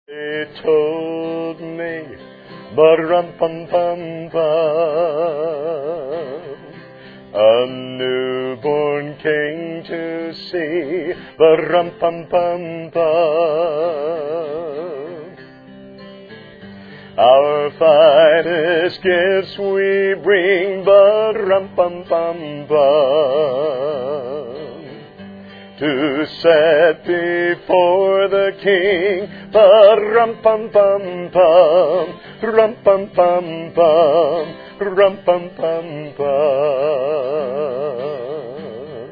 They told me, ba-rum-pum-pum-pum, a newborn king to see, ba-rum-pum-pum-pum. Our finest gifts we bring, ba-rum-pum-pum-pum, to set before the King, ba-rum-pum-pum-pum, rum-pum-pum-pum, rum-pum-pum-pum.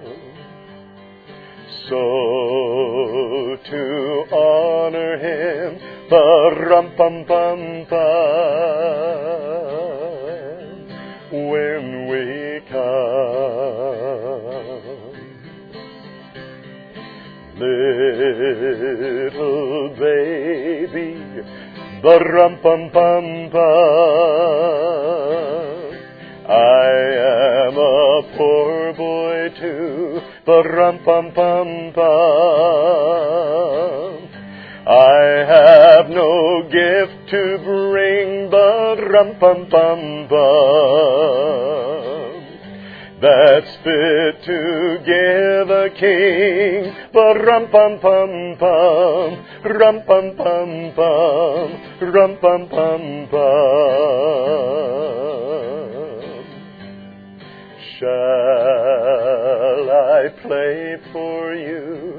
So to honor Him, ba-rum-pum-pum-pum, when we come. Little baby, ba-rum-pum-pum-pum, I am a poor boy too, ba-rum-pum-pum-pum. I have no gift to bring, ba-rum-pum-pum-pum, that's fit to give a king, ba-rum-pum-pum-pum, rum-pum-pum-pum, rum-pum-pum-pum. Shall I play for you,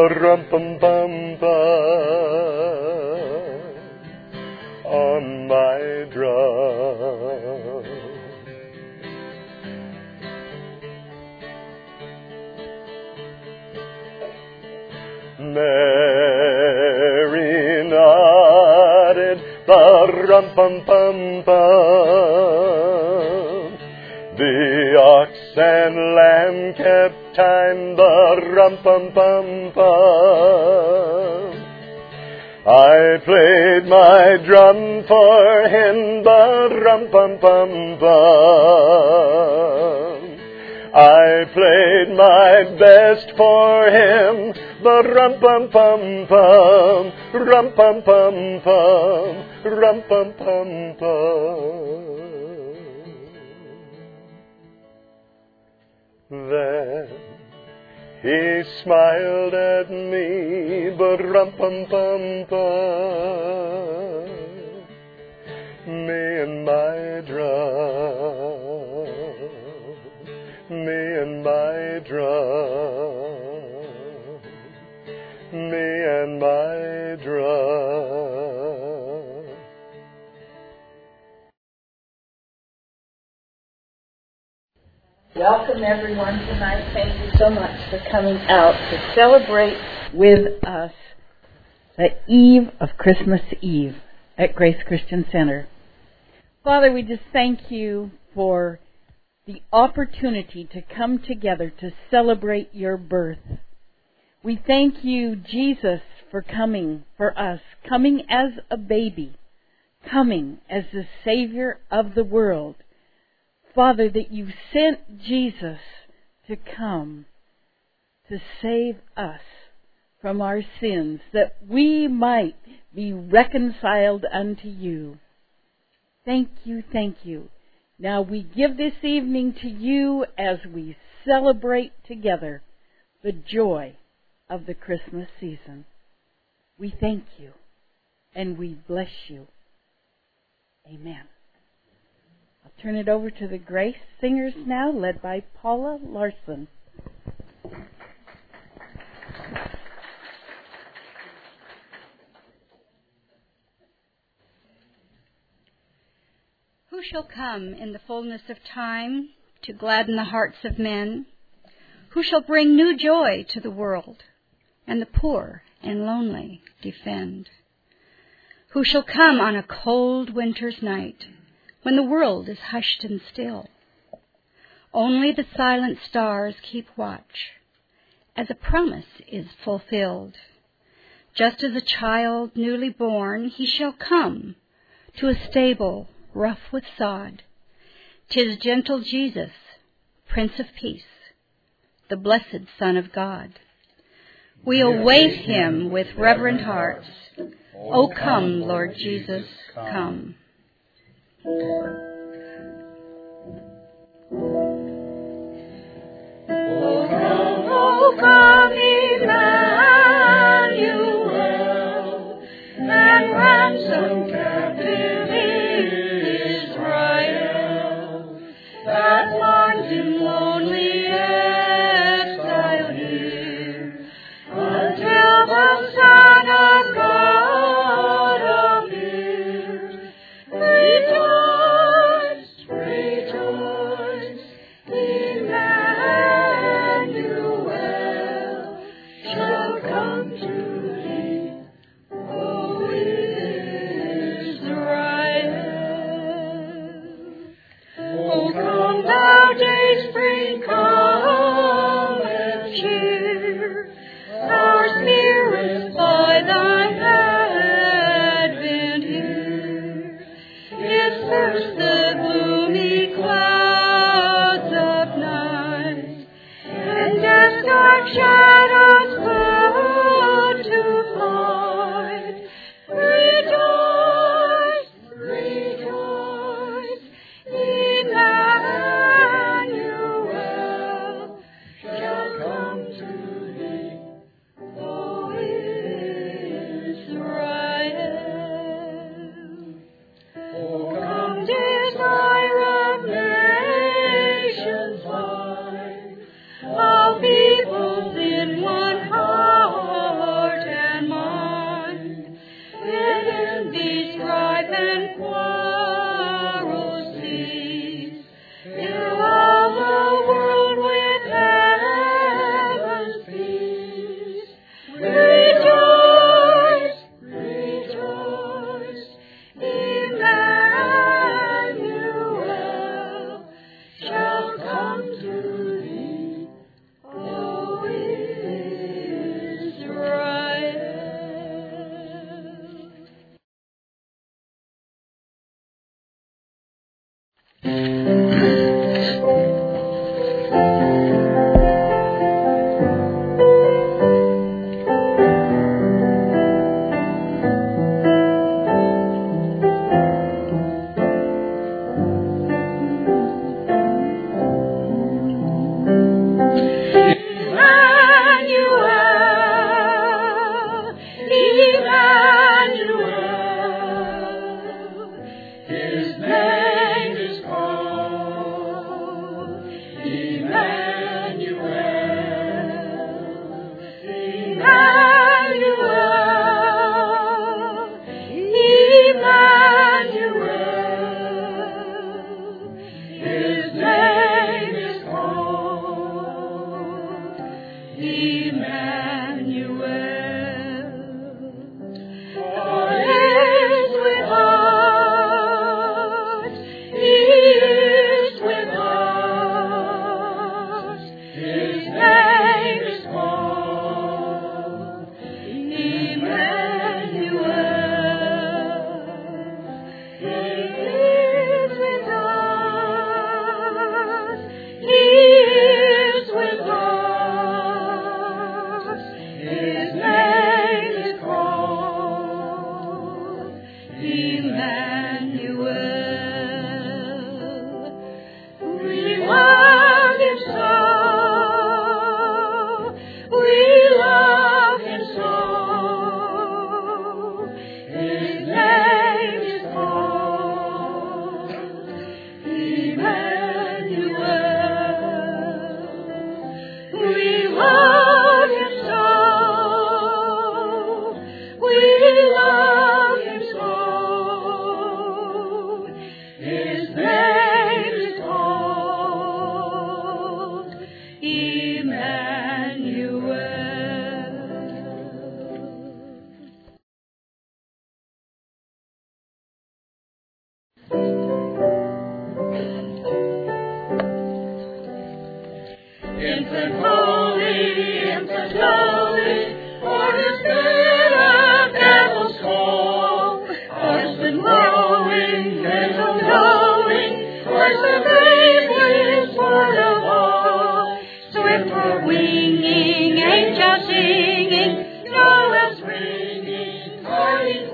ba-rum-pum-pum-pum, on my drum? Mary nodded, ba-rum-pum-pum-pum. The ox and lamb kept time, ba-rum-pum-pum-pum. I played my drum for him, ba-rum-pum-pum-pum. I played my best for him, ba-rum-pum-pum-pum, rum-pum-pum-pum, rum-pum-pum-pum. Then he smiled at me, ba-rum-pum-pum-pum, me and my drum, me and my drum, me and my drum. Welcome everyone tonight. Thank you so much for coming out to celebrate with us the eve of Christmas Eve at Grace Christian Center. Father, we just thank you for the opportunity to come together to celebrate your birth. We thank you, Jesus, for coming for us, coming as a baby, coming as the Savior of the world. Father, that you sent Jesus to come to save us from our sins, that we might be reconciled unto you. Thank you, thank you. Now we give this evening to you as we celebrate together the joy of the Christmas season. We thank you and we bless you. Amen. I'll turn it over to the Grace Singers now, led by Paula Larson. Who shall come in the fullness of time to gladden the hearts of men? Who shall bring new joy to the world and the poor and lonely defend? Who shall come on a cold winter's night when the world is hushed and still? Only the silent stars keep watch as a promise is fulfilled. Just as a child newly born, he shall come to a stable rough with sod. 'Tis gentle Jesus, Prince of Peace, the blessed Son of God. We await him with reverent hearts. O come, Lord Jesus, come. O come, Emmanuel, and ransom captive Israel, that finds in lonely exile here, until the Son of God appears. Rejoice, rejoice, Emmanuel shall come to thee, O Israel. O come, thou dayspring, come and cheer our spirits by thine advent here. Disperse the gloomy clouds of night, and cast dark shadows put to flight. Rejoice, rejoice, Emmanuel shall come to thee, O Israel. O come, desire of nations wide, all peoples in one heart and mind. Let envy, strife, and quarrel cease. Fill all the world with heaven's peace. Rejoice, rejoice, Emmanuel shall come to thee, O Israel. Emmanuel, Emmanuel, His name is called Emmanuel, Emmanuel, Emmanuel, His name is called Emmanuel. God is with us, He is with us, His name is called Emmanuel. He is with us, He is with us, His name is called Emmanuel. We love Him so, we love Him so, His name is called Emmanuel. We love Him so, we love Him so, His name is called Emmanuel. Infant holy, for the spirit of devil's call, hearts been growing, gentle knowing, voice of faith is word of all. Swift for winging, angels singing, Noel's ringing, party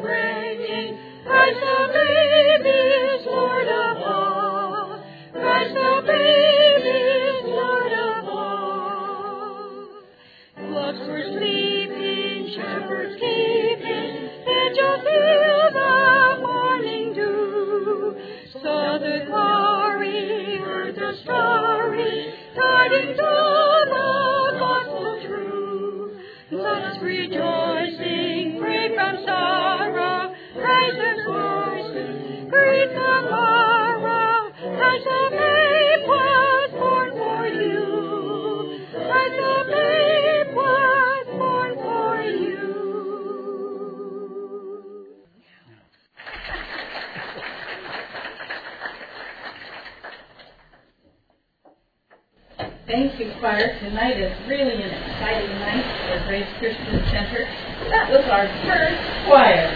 Thank you, choir. Tonight is really an exciting night for Grace Christian Center. That was our first choir.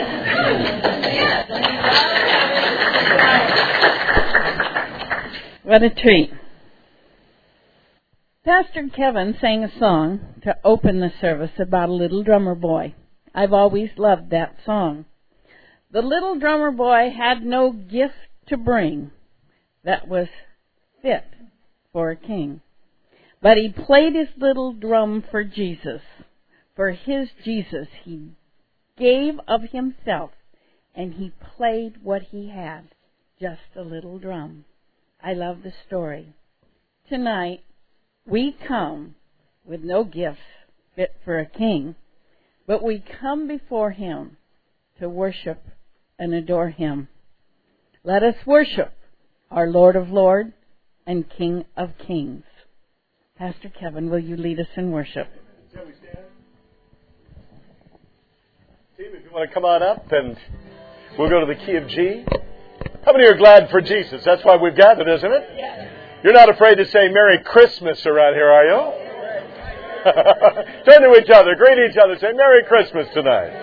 What a treat. Pastor Kevin sang a song to open the service about a little drummer boy. I've always loved that song. The little drummer boy had no gift to bring that was fit for a king. But he played his little drum for Jesus. For his Jesus, he gave of himself, and he played what he had, just a little drum. I love the story. Tonight, we come with no gifts fit for a king, but we come before him to worship and adore him. Let us worship our Lord of Lords and King of Kings. Pastor Kevin, will you lead us in worship? Shall we stand? Team, if you want to come on up, and we'll go to the key of G. How many are glad for Jesus? That's why we've gathered, isn't it? Yes. You're not afraid to say Merry Christmas around here, are you? Turn to each other, greet each other, say Merry Christmas tonight.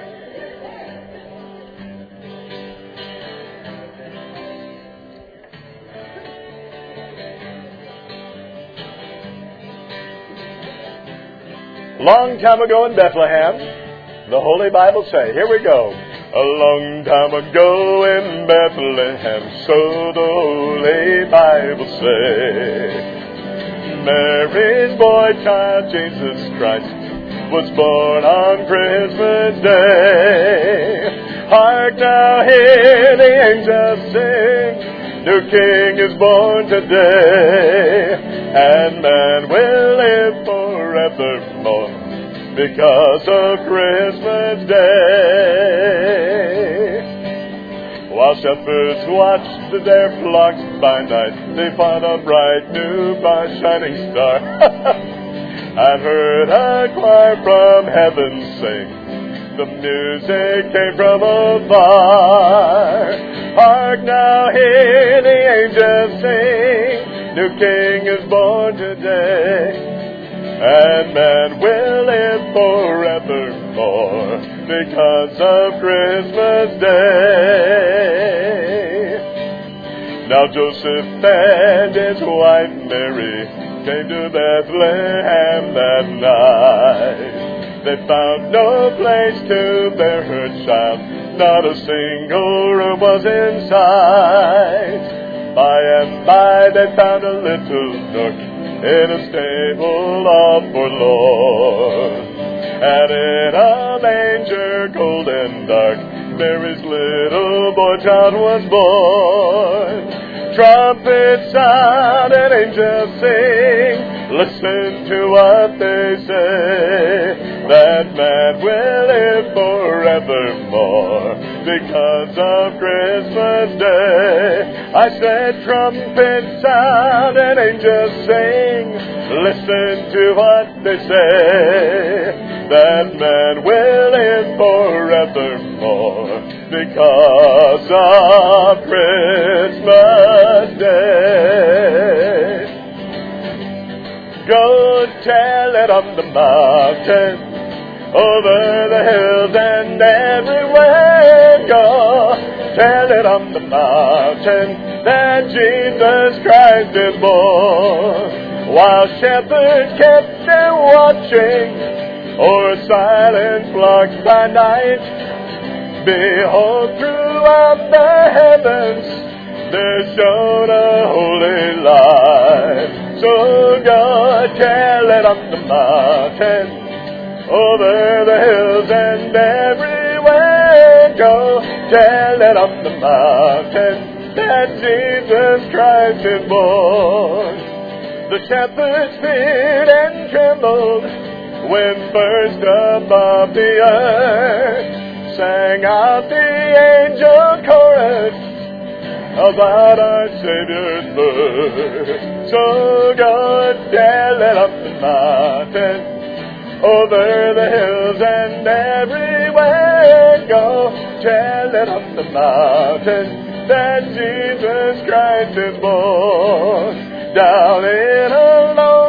Long time ago in Bethlehem, the Holy Bible say, here we go. A long time ago in Bethlehem, so the Holy Bible say. Mary's boy child, Jesus Christ, was born on Christmas Day. Hark now, hear the angels sing, new King is born today, and man will live forevermore because of Christmas Day. While shepherds watched their flocks by night, they found a bright new shining star, and heard a choir from heaven sing. The music came from afar. Hark now, hear the angels sing, new King is born today, and man will live forevermore because of Christmas Day. Now Joseph and his wife Mary came to Bethlehem that night. They found no place to bear her child, not a single room was in sight. By and by they found a little nook in a stable all forlorn, and in a manger cold and dark, Mary's little boy child was born. Trumpets sound and angels sing, listen to what they say, that man will live forevermore because of Christmas Day. I said trumpets sound and angels sing, listen to what they say, that man will live forevermore because of Christmas Day. Go tell it on the mountain, over the hills and everywhere. Go tell it on the mountain that Jesus Christ is born. While shepherds kept their watching o'er silent flocks by night, behold, throughout the heavens there shone a holy light. So go tell it on the mountain, over the hills and everywhere. Go tell it on the mountain that Jesus Christ is born. The shepherds feared and trembled when first above the earth sang out the angel chorus about our Savior's birth. So go tell it up the mountain, over the hills and everywhere. Go tell it up the mountain that Jesus Christ is born. Down in a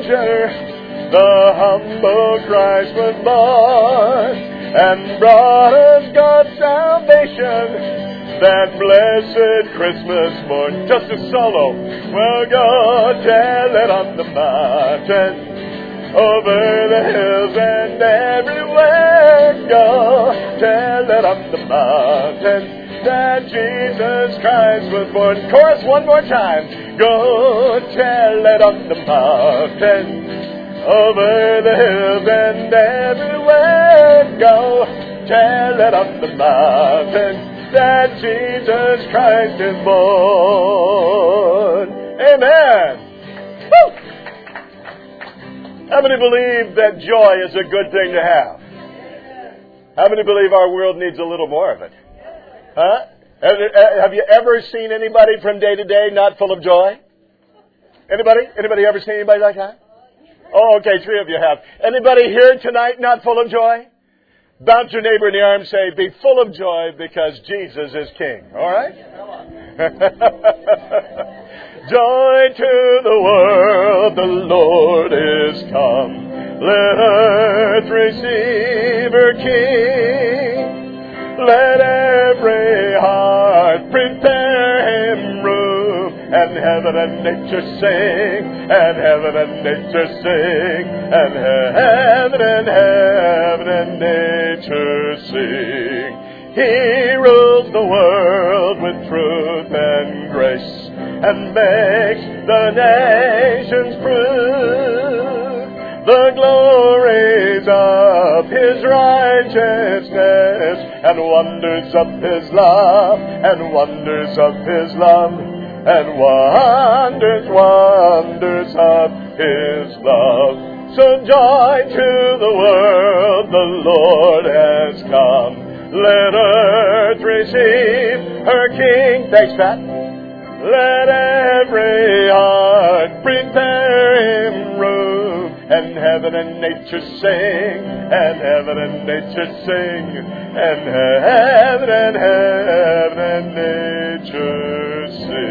manger, the humble Christ was born, and brought us God's salvation. That blessed Christmas morn. Just a solo. Well, go tell it on the mountain, over the hills and everywhere. Go tell it on the mountain that Jesus Christ was born. Chorus one more time. Go tell it on the mountain, over the hills and everywhere. Go tell it on the mountain that Jesus Christ is born. Amen. Woo! How many believe that joy is a good thing to have? How many believe our world needs a little more of it? Huh? Have you ever seen anybody from day to day not full of joy? Anybody? Anybody ever seen anybody like that? Oh, okay, 3 of you have. Anybody here tonight not full of joy? Bounce your neighbor in the arm and say, be full of joy because Jesus is King. All right? Joy to the world, the Lord is come. Let earth receive her King. Let every heart prepare him room, and heaven and nature sing, and heaven and nature sing, and heaven and nature sing. He rules the world with truth and grace, and makes the nations prove the glories of his righteousness, and wonders of his love, and wonders of his love, and wonders of his love. So joy to the world, the Lord has come. Let earth receive her King. Thanks, Pat. Let every heart prepare him room, and heaven and nature sing, and heaven and nature sing, and heaven and nature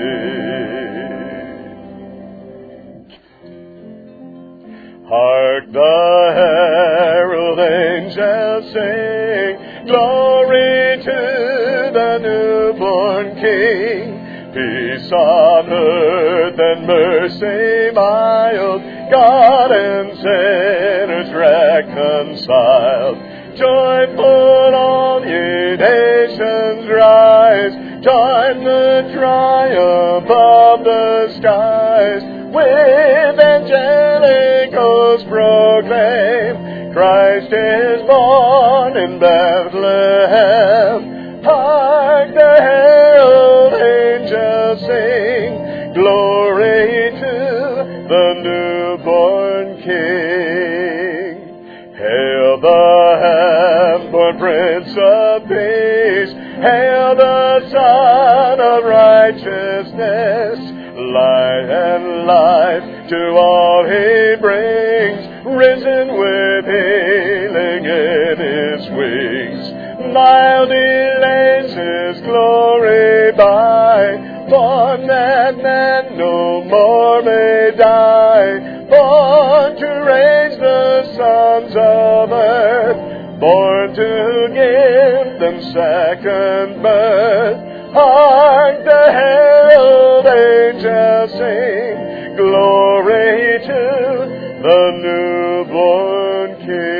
sing. Hark the herald angels sing, glory to the newborn King. Peace on earth and mercy mild, God and sinners reconciled. Joyful all ye nations rise, join the triumph of the skies. With angelic hosts proclaim, Christ is born in Bethlehem. Hark the herald angels sing, glory to the newborn King. Hail the heaven-born Prince of Peace, hail the Son of Righteousness. Light and life to all he brings, risen with healing in his wings. Mild elates his glory by, born that man no more may die, born to raise the sons of earth, born to give them second birth. Hark the herald angels sing, glory to the newborn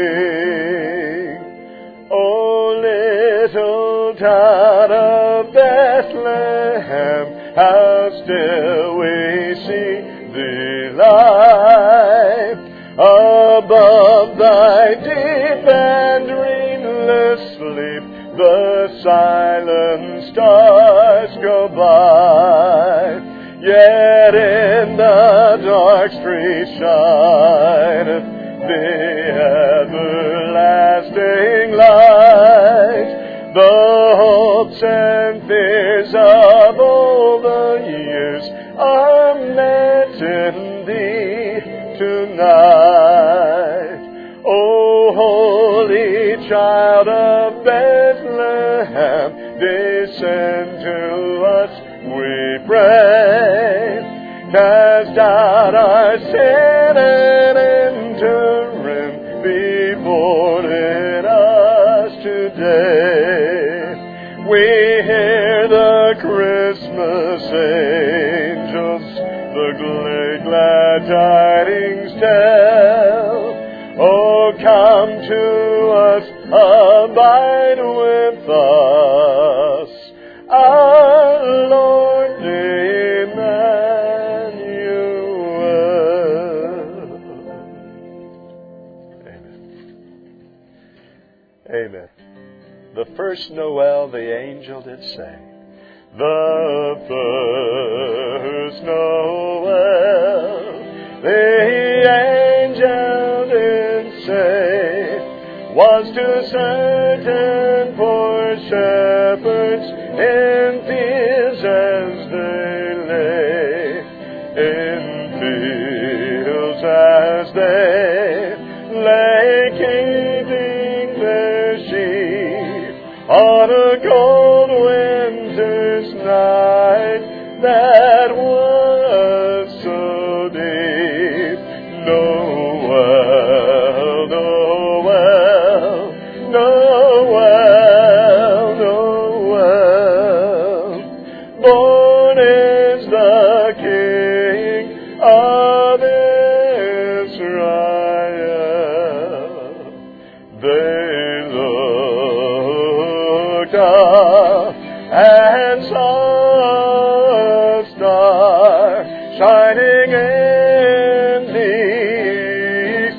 King. O little town of Bethlehem, how still we see thee lie. Above thy deep and dreamless sleep, the silent stars go by. Yet in the dark street shineth the everlasting light. The hopes and fears of all the years are met in thee tonight. O holy child of Bethlehem, descend to us, we pray. Cast out our sin we hear the Christmas angels the glad tidings tell. Oh, come to us, abide with us, our Lord Emmanuel. Amen. Amen. The first Noel the angel did say. The first Noel the angel did say was to certain poor shepherds in fields as they lay, in fields as they lay keeping their sheep on a cold winter's night that was so deep. Noel, Noel, Noel, Noel, born is the King of Israel. They looked up and saw a star shining in the east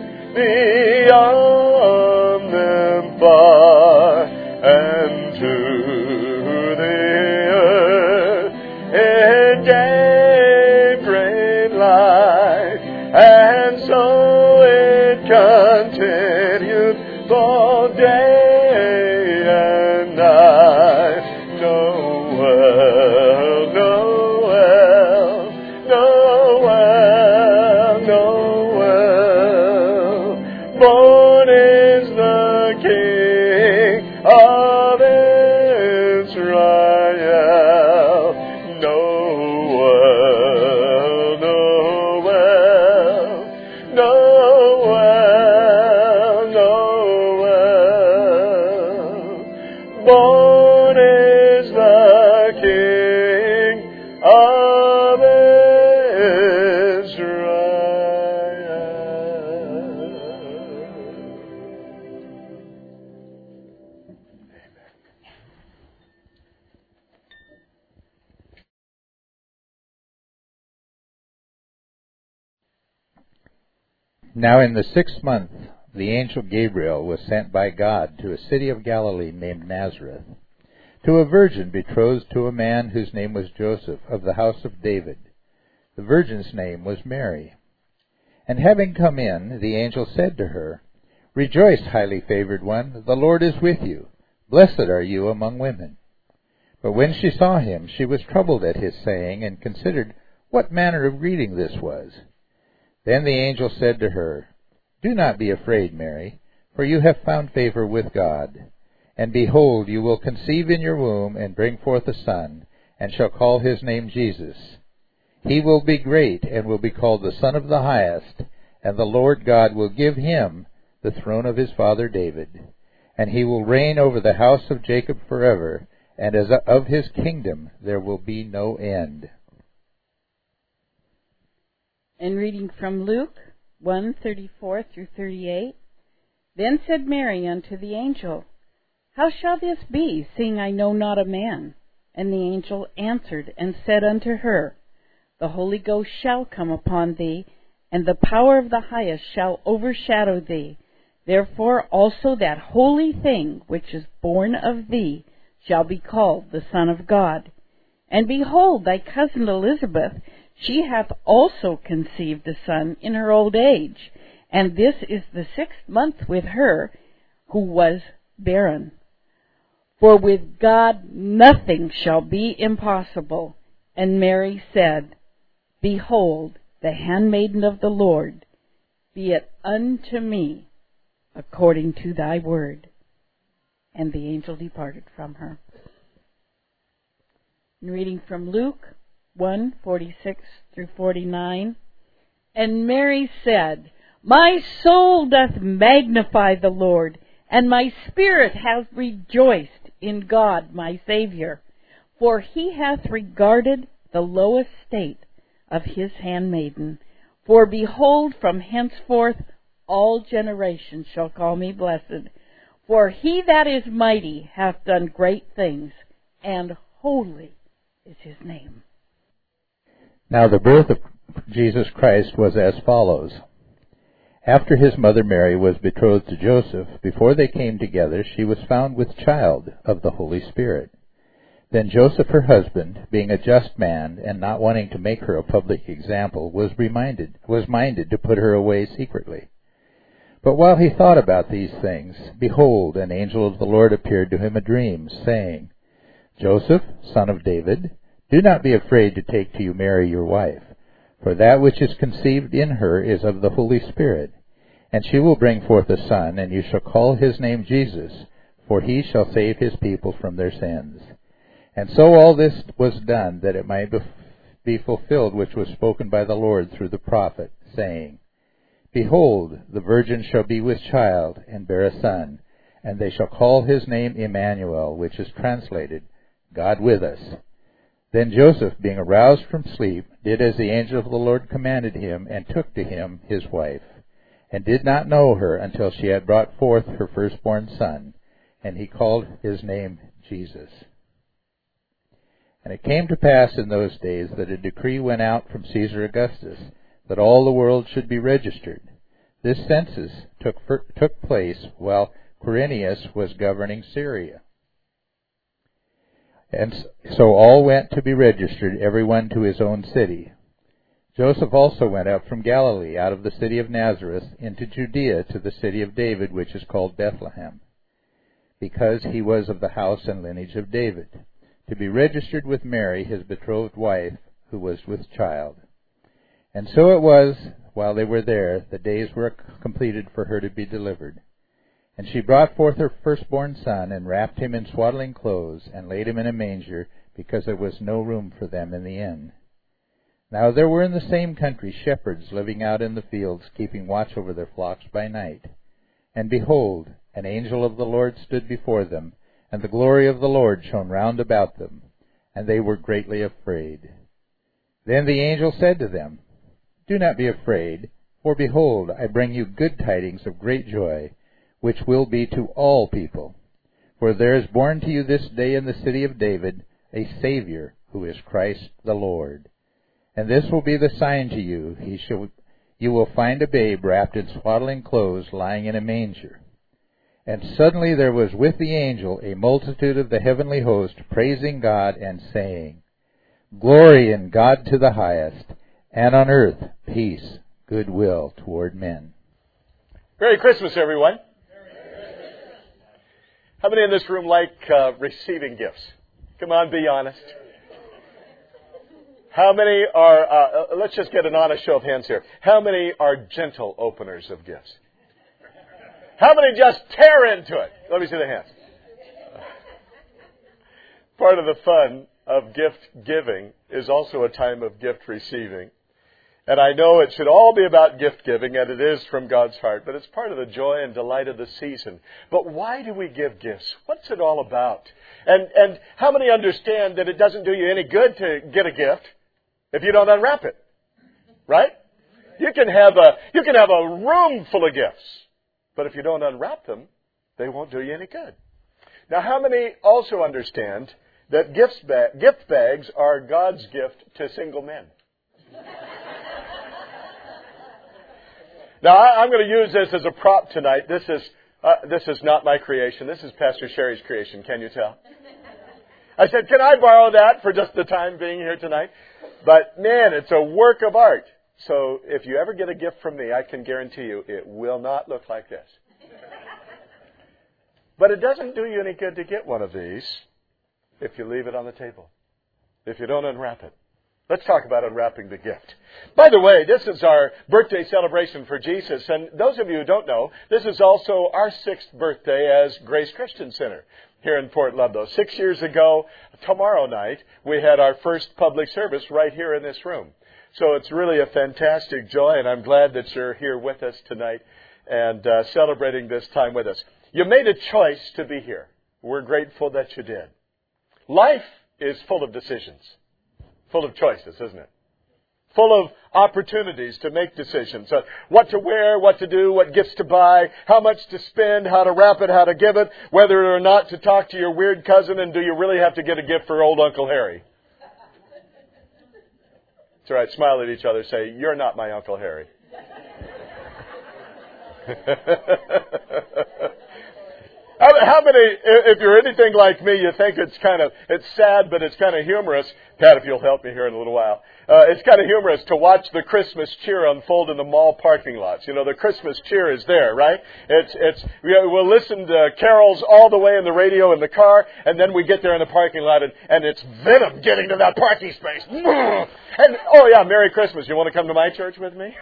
beyond them far, and to the earth it gave great light, and so it continued all day and night. Noel, Noel, Noel, Noel, born is the King of Israel. Noel, Noel, Noel, Noel, born is the King of Now in the 6th month, the angel Gabriel was sent by God to a city of Galilee named Nazareth, to a virgin betrothed to a man whose name was Joseph, of the house of David. The virgin's name was Mary. And having come in, the angel said to her, Rejoice, highly favored one, the Lord is with you. Blessed are you among women. But when she saw him, she was troubled at his saying, and considered what manner of greeting this was. Then the angel said to her, Do not be afraid, Mary, for you have found favor with God. And behold, you will conceive in your womb, and bring forth a son, and shall call his name Jesus. He will be great, and will be called the Son of the Highest, and the Lord God will give him the throne of his father David. And he will reign over the house of Jacob forever, and as of his kingdom there will be no end. And reading from Luke 1:34 through 38. Then said Mary unto the angel, How shall this be, seeing I know not a man? And the angel answered and said unto her, The Holy Ghost shall come upon thee, and the power of the Highest shall overshadow thee. Therefore also that holy thing which is born of thee shall be called the Son of God. And behold, thy cousin Elizabeth, she hath also conceived a son in her old age, and this is the 6th month with her who was barren. For with God nothing shall be impossible. And Mary said, Behold, the handmaiden of the Lord, be it unto me according to thy word. And the angel departed from her. And reading from Luke 1:46 through 49. And Mary said, My soul doth magnify the Lord, and my spirit hath rejoiced in God my Savior, for he hath regarded the low estate of his handmaiden. For behold, from henceforth all generations shall call me blessed. For he that is mighty hath done great things, and holy is his name. Now the birth of Jesus Christ was as follows. After his mother Mary was betrothed to Joseph, before they came together, she was found with child of the Holy Spirit. Then Joseph, her husband, being a just man, and not wanting to make her a public example, was minded to put her away secretly. But while he thought about these things, behold, an angel of the Lord appeared to him in a dream, saying, Joseph, son of David, do not be afraid to take to you Mary your wife, for that which is conceived in her is of the Holy Spirit. And she will bring forth a son, and you shall call his name Jesus, for he shall save his people from their sins. And so all this was done, that it might be fulfilled which was spoken by the Lord through the prophet, saying, Behold, the virgin shall be with child, and bear a son, and they shall call his name Emmanuel, which is translated, God with us. Then Joseph, being aroused from sleep, did as the angel of the Lord commanded him, and took to him his wife, and did not know her until she had brought forth her firstborn son, and he called his name Jesus. And it came to pass in those days that a decree went out from Caesar Augustus, that all the world should be registered. This census took place while Quirinius was governing Syria. And so all went to be registered, every one to his own city. Joseph also went up from Galilee, out of the city of Nazareth, into Judea, to the city of David, which is called Bethlehem, because he was of the house and lineage of David, to be registered with Mary, his betrothed wife, who was with child. And so it was, while they were there, the days were completed for her to be delivered. And she brought forth her firstborn son, and wrapped him in swaddling clothes, and laid him in a manger, because there was no room for them in the inn. Now there were in the same country shepherds living out in the fields, keeping watch over their flocks by night. And behold, an angel of the Lord stood before them, and the glory of the Lord shone round about them, and they were greatly afraid. Then the angel said to them, Do not be afraid, for behold, I bring you good tidings of great joy, which will be to all people. For there is born to you this day in the city of David a Savior, who is Christ the Lord. And this will be the sign to you. You will find a babe wrapped in swaddling clothes, lying in a manger. And suddenly there was with the angel a multitude of the heavenly host, praising God and saying, Glory in God to the highest, and on earth peace, goodwill toward men. Merry Christmas, everyone. How many in this room like receiving gifts? Come on, be honest. How many are, let's just get an honest show of hands here. How many are gentle openers of gifts? How many just tear into it? Let me see the hands. Part of the fun of gift giving is also a time of gift receiving. And I know it should all be about gift giving, and it is from God's heart, but it's part of the joy and delight of the season. But why do we give gifts? What's it all about? And how many understand that it doesn't do you any good to get a gift if you don't unwrap it? Right? You can have a room full of gifts, but if you don't unwrap them, they won't do you any good. Now, how many also understand that gift bags are God's gift to single men? Now, I'm going to use this as a prop tonight. This is not my creation. This is Pastor Sherry's creation. Can you tell? I said, can I borrow that for just the time being here tonight? But, man, it's a work of art. So if you ever get a gift from me, I can guarantee you it will not look like this. But it doesn't do you any good to get one of these if you leave it on the table, if you don't unwrap it. Let's talk about unwrapping the gift. By the way, this is our birthday celebration for Jesus. And those of you who don't know, this is also our 6th birthday as Grace Christian Center here in Port Ludlow. 6 years ago, tomorrow night, we had our first public service right here in this room. So it's really a fantastic joy, and I'm glad that you're here with us tonight and celebrating this time with us. You made a choice to be here. We're grateful that you did. Life is full of decisions, full of choices, isn't it? Full of opportunities to make decisions. What to wear, what to do, what gifts to buy, how much to spend, how to wrap it, how to give it, whether or not to talk to your weird cousin, and do you really have to get a gift for old Uncle Harry? That's right, smile at each other, say, you're not my Uncle Harry. How many, if you're anything like me, you think it's sad, but it's kind of humorous. Pat, if you'll help me here in a little while. It's kind of humorous to watch the Christmas cheer unfold in the mall parking lots. You know, the Christmas cheer is there, right? We'll listen to carols all the way in the radio in the car, and then we get there in the parking lot, and it's venom getting to that parking space. And, oh yeah, Merry Christmas. You want to come to my church with me?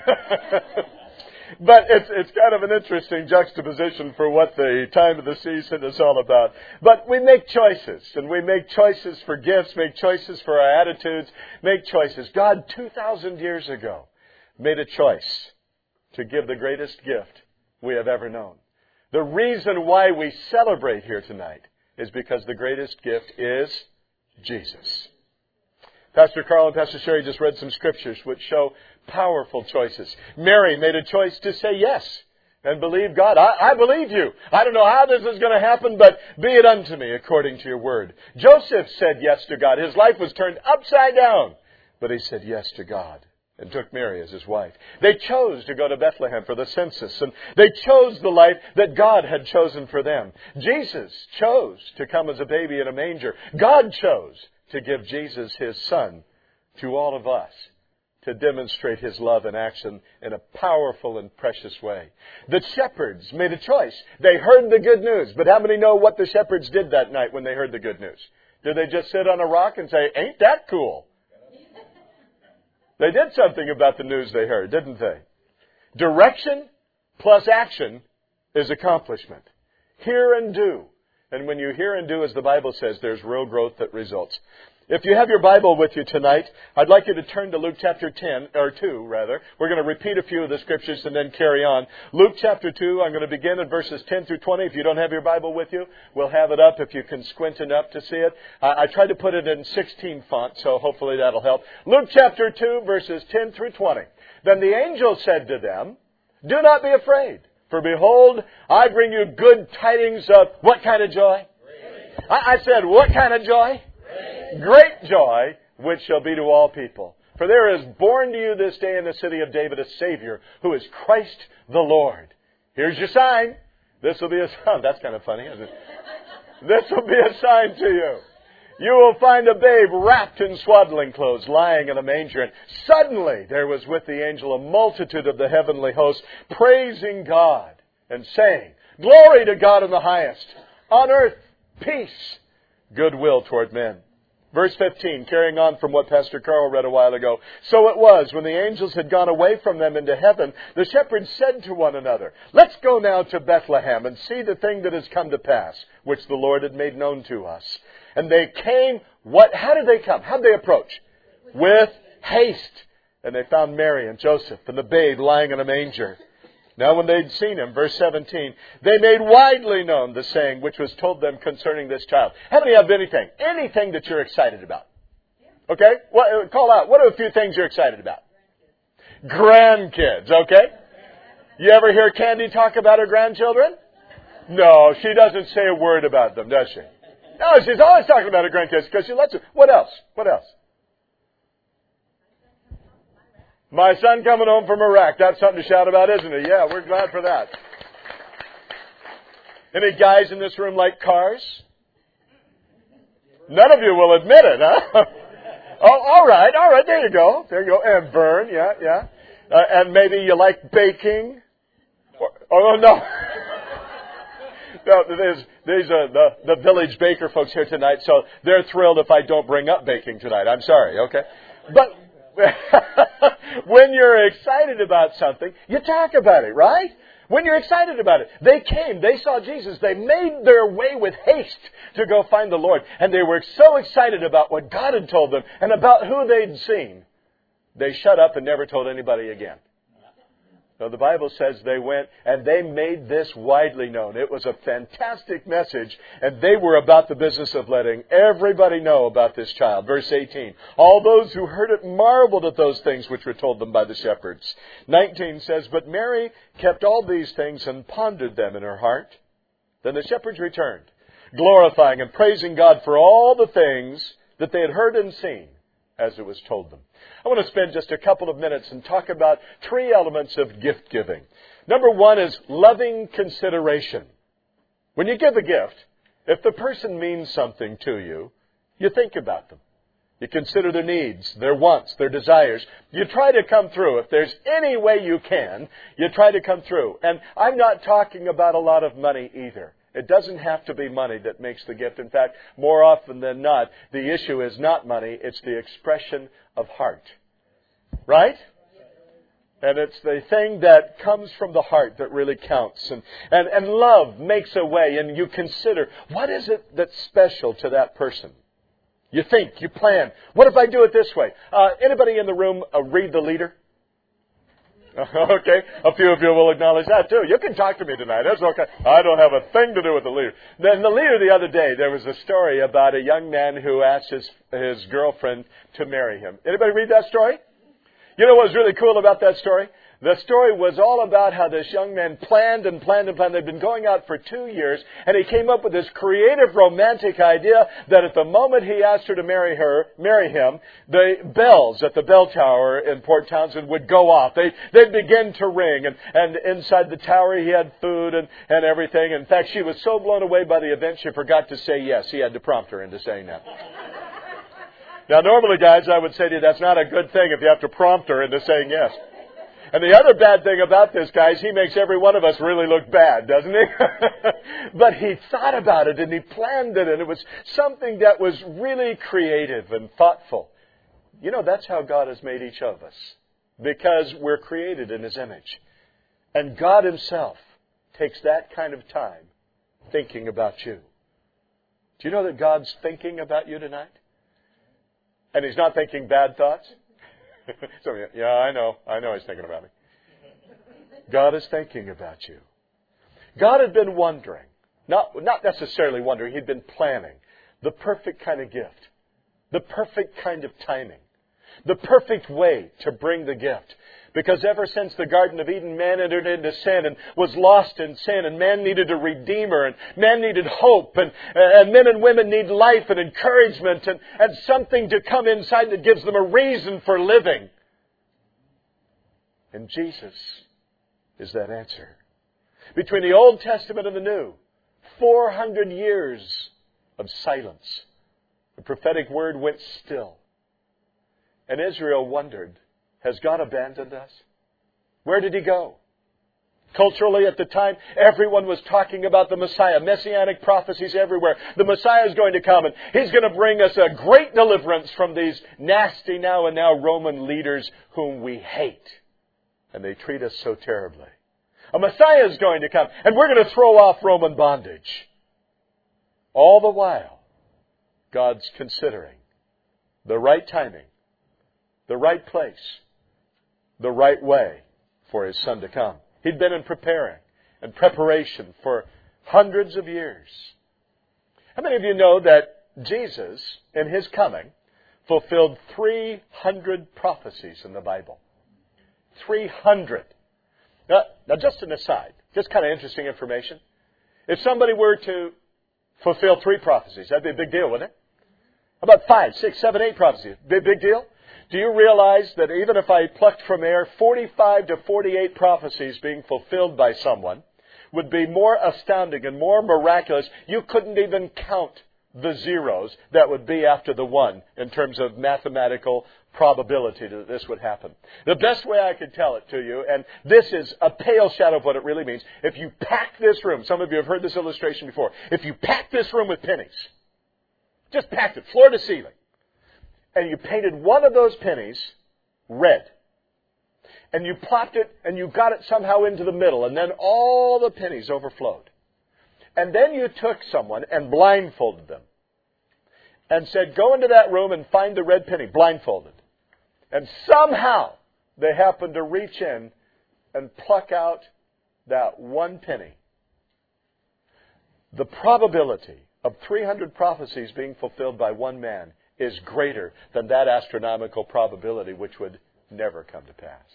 But it's kind of an interesting juxtaposition for what the time of the season is all about. But we make choices, and we make choices for gifts, make choices for our attitudes, make choices. God, 2,000 years ago, made a choice to give the greatest gift we have ever known. The reason why we celebrate here tonight is because the greatest gift is Jesus. Pastor Carl and Pastor Sherry just read some scriptures which show powerful choices. Mary made a choice to say yes and believe God. I believe you. I don't know how this is going to happen, but be it unto me according to your word. Joseph said yes to God. His life was turned upside down, but he said yes to God and took Mary as his wife. They chose to go to Bethlehem for the census, and they chose the life that God had chosen for them. Jesus chose to come as a baby in a manger. God chose to give Jesus, his Son, to all of us, to demonstrate his love in action in a powerful and precious way. The shepherds made a choice. They heard the good news. But how many know what the shepherds did that night when they heard the good news? Did they just sit on a rock and say, ain't that cool? They did something about the news they heard, didn't they? Direction plus action is accomplishment. Hear and do. And when you hear and do, as the Bible says, there's real growth that results. If you have your Bible with you tonight, I'd like you to turn to Luke chapter 2. We're going to repeat a few of the scriptures and then carry on. Luke chapter 2, I'm going to begin at verses 10 through 20. If you don't have your Bible with you, we'll have it up if you can squint enough to see it. I tried to put it in 16 font, so hopefully that'll help. Luke chapter 2, verses 10 through 20. Then the angel said to them, do not be afraid, for behold, I bring you good tidings of what kind of joy? I said, what kind of joy? Great joy, which shall be to all people. For there is born to you this day in the city of David a Savior, who is Christ the Lord. Here's your sign. This will be a sign. That's kind of funny, isn't it? This will be a sign to you. You will find a babe wrapped in swaddling clothes, lying in a manger. And suddenly there was with the angel a multitude of the heavenly hosts, praising God and saying, glory to God in the highest. On earth, peace, goodwill toward men. Verse 15, carrying on from what Pastor Carl read a while ago. So it was, when the angels had gone away from them into heaven, the shepherds said to one another, let's go now to Bethlehem and see the thing that has come to pass, which the Lord had made known to us. And they came, how did they come? How did they approach? With haste. And they found Mary and Joseph and the babe lying in a manger. Now when they'd seen him, verse 17, they made widely known the saying which was told them concerning this child. How many have anything that you're excited about? Okay? Call out. What are a few things you're excited about? Grandkids, okay? You ever hear Candy talk about her grandchildren? No, she doesn't say a word about them, does she? No, she's always talking about her grandkids because she lets her. What else? My son coming home from Iraq. That's something to shout about, isn't it? Yeah, we're glad for that. Any guys in this room like cars? None of you will admit it, huh? Oh, all right. There you go. And Vern, yeah. And maybe you like baking. Oh, no. No, these are the village baker folks here tonight, so they're thrilled if I don't bring up baking tonight. I'm sorry, okay? But when you're excited about something, you talk about it, right? When you're excited about it. They came, they saw Jesus, they made their way with haste to go find the Lord. And they were so excited about what God had told them and about who they'd seen. They shut up and never told anybody again. No, the Bible says they went and they made this widely known. It was a fantastic message, and they were about the business of letting everybody know about this child. Verse 18, all those who heard it marveled at those things which were told them by the shepherds. 19 says, but Mary kept all these things and pondered them in her heart. Then the shepherds returned, glorifying and praising God for all the things that they had heard and seen, as it was told them. I want to spend just a couple of minutes and talk about three elements of gift giving. Number one is loving consideration. When you give a gift, if the person means something to you, you think about them. You consider their needs, their wants, their desires. You try to come through. If there's any way you can, you try to come through. And I'm not talking about a lot of money either. It doesn't have to be money that makes the gift. In fact, more often than not, the issue is not money. It's the expression of heart. Right? And it's the thing that comes from the heart that really counts. And love makes a way, and you consider, what is it that's special to that person? You think, you plan. What if I do it this way? Anybody in the room read The Leader? Okay, a few of you will acknowledge that too. You can talk to me tonight. That's okay. I don't have a thing to do with The Leader. Then The Leader the other day, there was a story about a young man who asked his girlfriend to marry him. Anybody read that story? You know what was really cool about that story? The story was all about how this young man planned and planned and planned. They'd been going out for 2 years, and he came up with this creative, romantic idea that at the moment he asked her to marry him, the bells at the bell tower in Port Townsend would go off. They'd begin to ring, and inside the tower he had food and everything. In fact, she was so blown away by the event, she forgot to say yes. He had to prompt her into saying that. Now, normally, guys, I would say to you, that's not a good thing if you have to prompt her into saying yes. And the other bad thing about this, guys, he makes every one of us really look bad, doesn't he? But he thought about it and he planned it, and it was something that was really creative and thoughtful. You know, that's how God has made each of us, because we're created in His image. And God Himself takes that kind of time thinking about you. Do you know that God's thinking about you tonight? And He's not thinking bad thoughts? So, yeah, I know He's thinking about me. God is thinking about you. God had been wondering, not necessarily wondering, He'd been planning the perfect kind of gift, the perfect kind of timing, the perfect way to bring the gift. Because ever since the Garden of Eden, man entered into sin and was lost in sin, and man needed a Redeemer, and man needed hope, and men and women need life and encouragement and something to come inside that gives them a reason for living. And Jesus is that answer. Between the Old Testament and the New, 400 years of silence. The prophetic word went still. And Israel wondered, has God abandoned us? Where did He go? Culturally at the time, everyone was talking about the Messiah. Messianic prophecies everywhere. The Messiah is going to come, and He's going to bring us a great deliverance from these nasty now and now Roman leaders whom we hate. And they treat us so terribly. A Messiah is going to come, and we're going to throw off Roman bondage. All the while, God's considering the right timing, the right place, the right way for His Son to come. He'd been in preparation for hundreds of years. How many of you know that Jesus, in His coming, fulfilled 300 prophecies in the Bible? 300. Now, just an aside, just kind of interesting information. If somebody were to fulfill 3 prophecies, that'd be a big deal, wouldn't it? How about 5, 6, 7, 8 prophecies? Big deal? Do you realize that even if I plucked from air 45 to 48 prophecies being fulfilled by someone would be more astounding and more miraculous? You couldn't even count the zeros that would be after the one in terms of mathematical probability that this would happen. The best way I could tell it to you, and this is a pale shadow of what it really means, if you pack this room, some of you have heard this illustration before, if you pack this room with pennies, just packed it floor to ceiling, and you painted one of those pennies red, and you plopped it and you got it somehow into the middle, and then all the pennies overflowed. And then you took someone and blindfolded them and said, go into that room and find the red penny, blindfolded. And somehow they happened to reach in and pluck out that one penny, the probability of 300 prophecies being fulfilled by one man is greater than that astronomical probability which would never come to pass.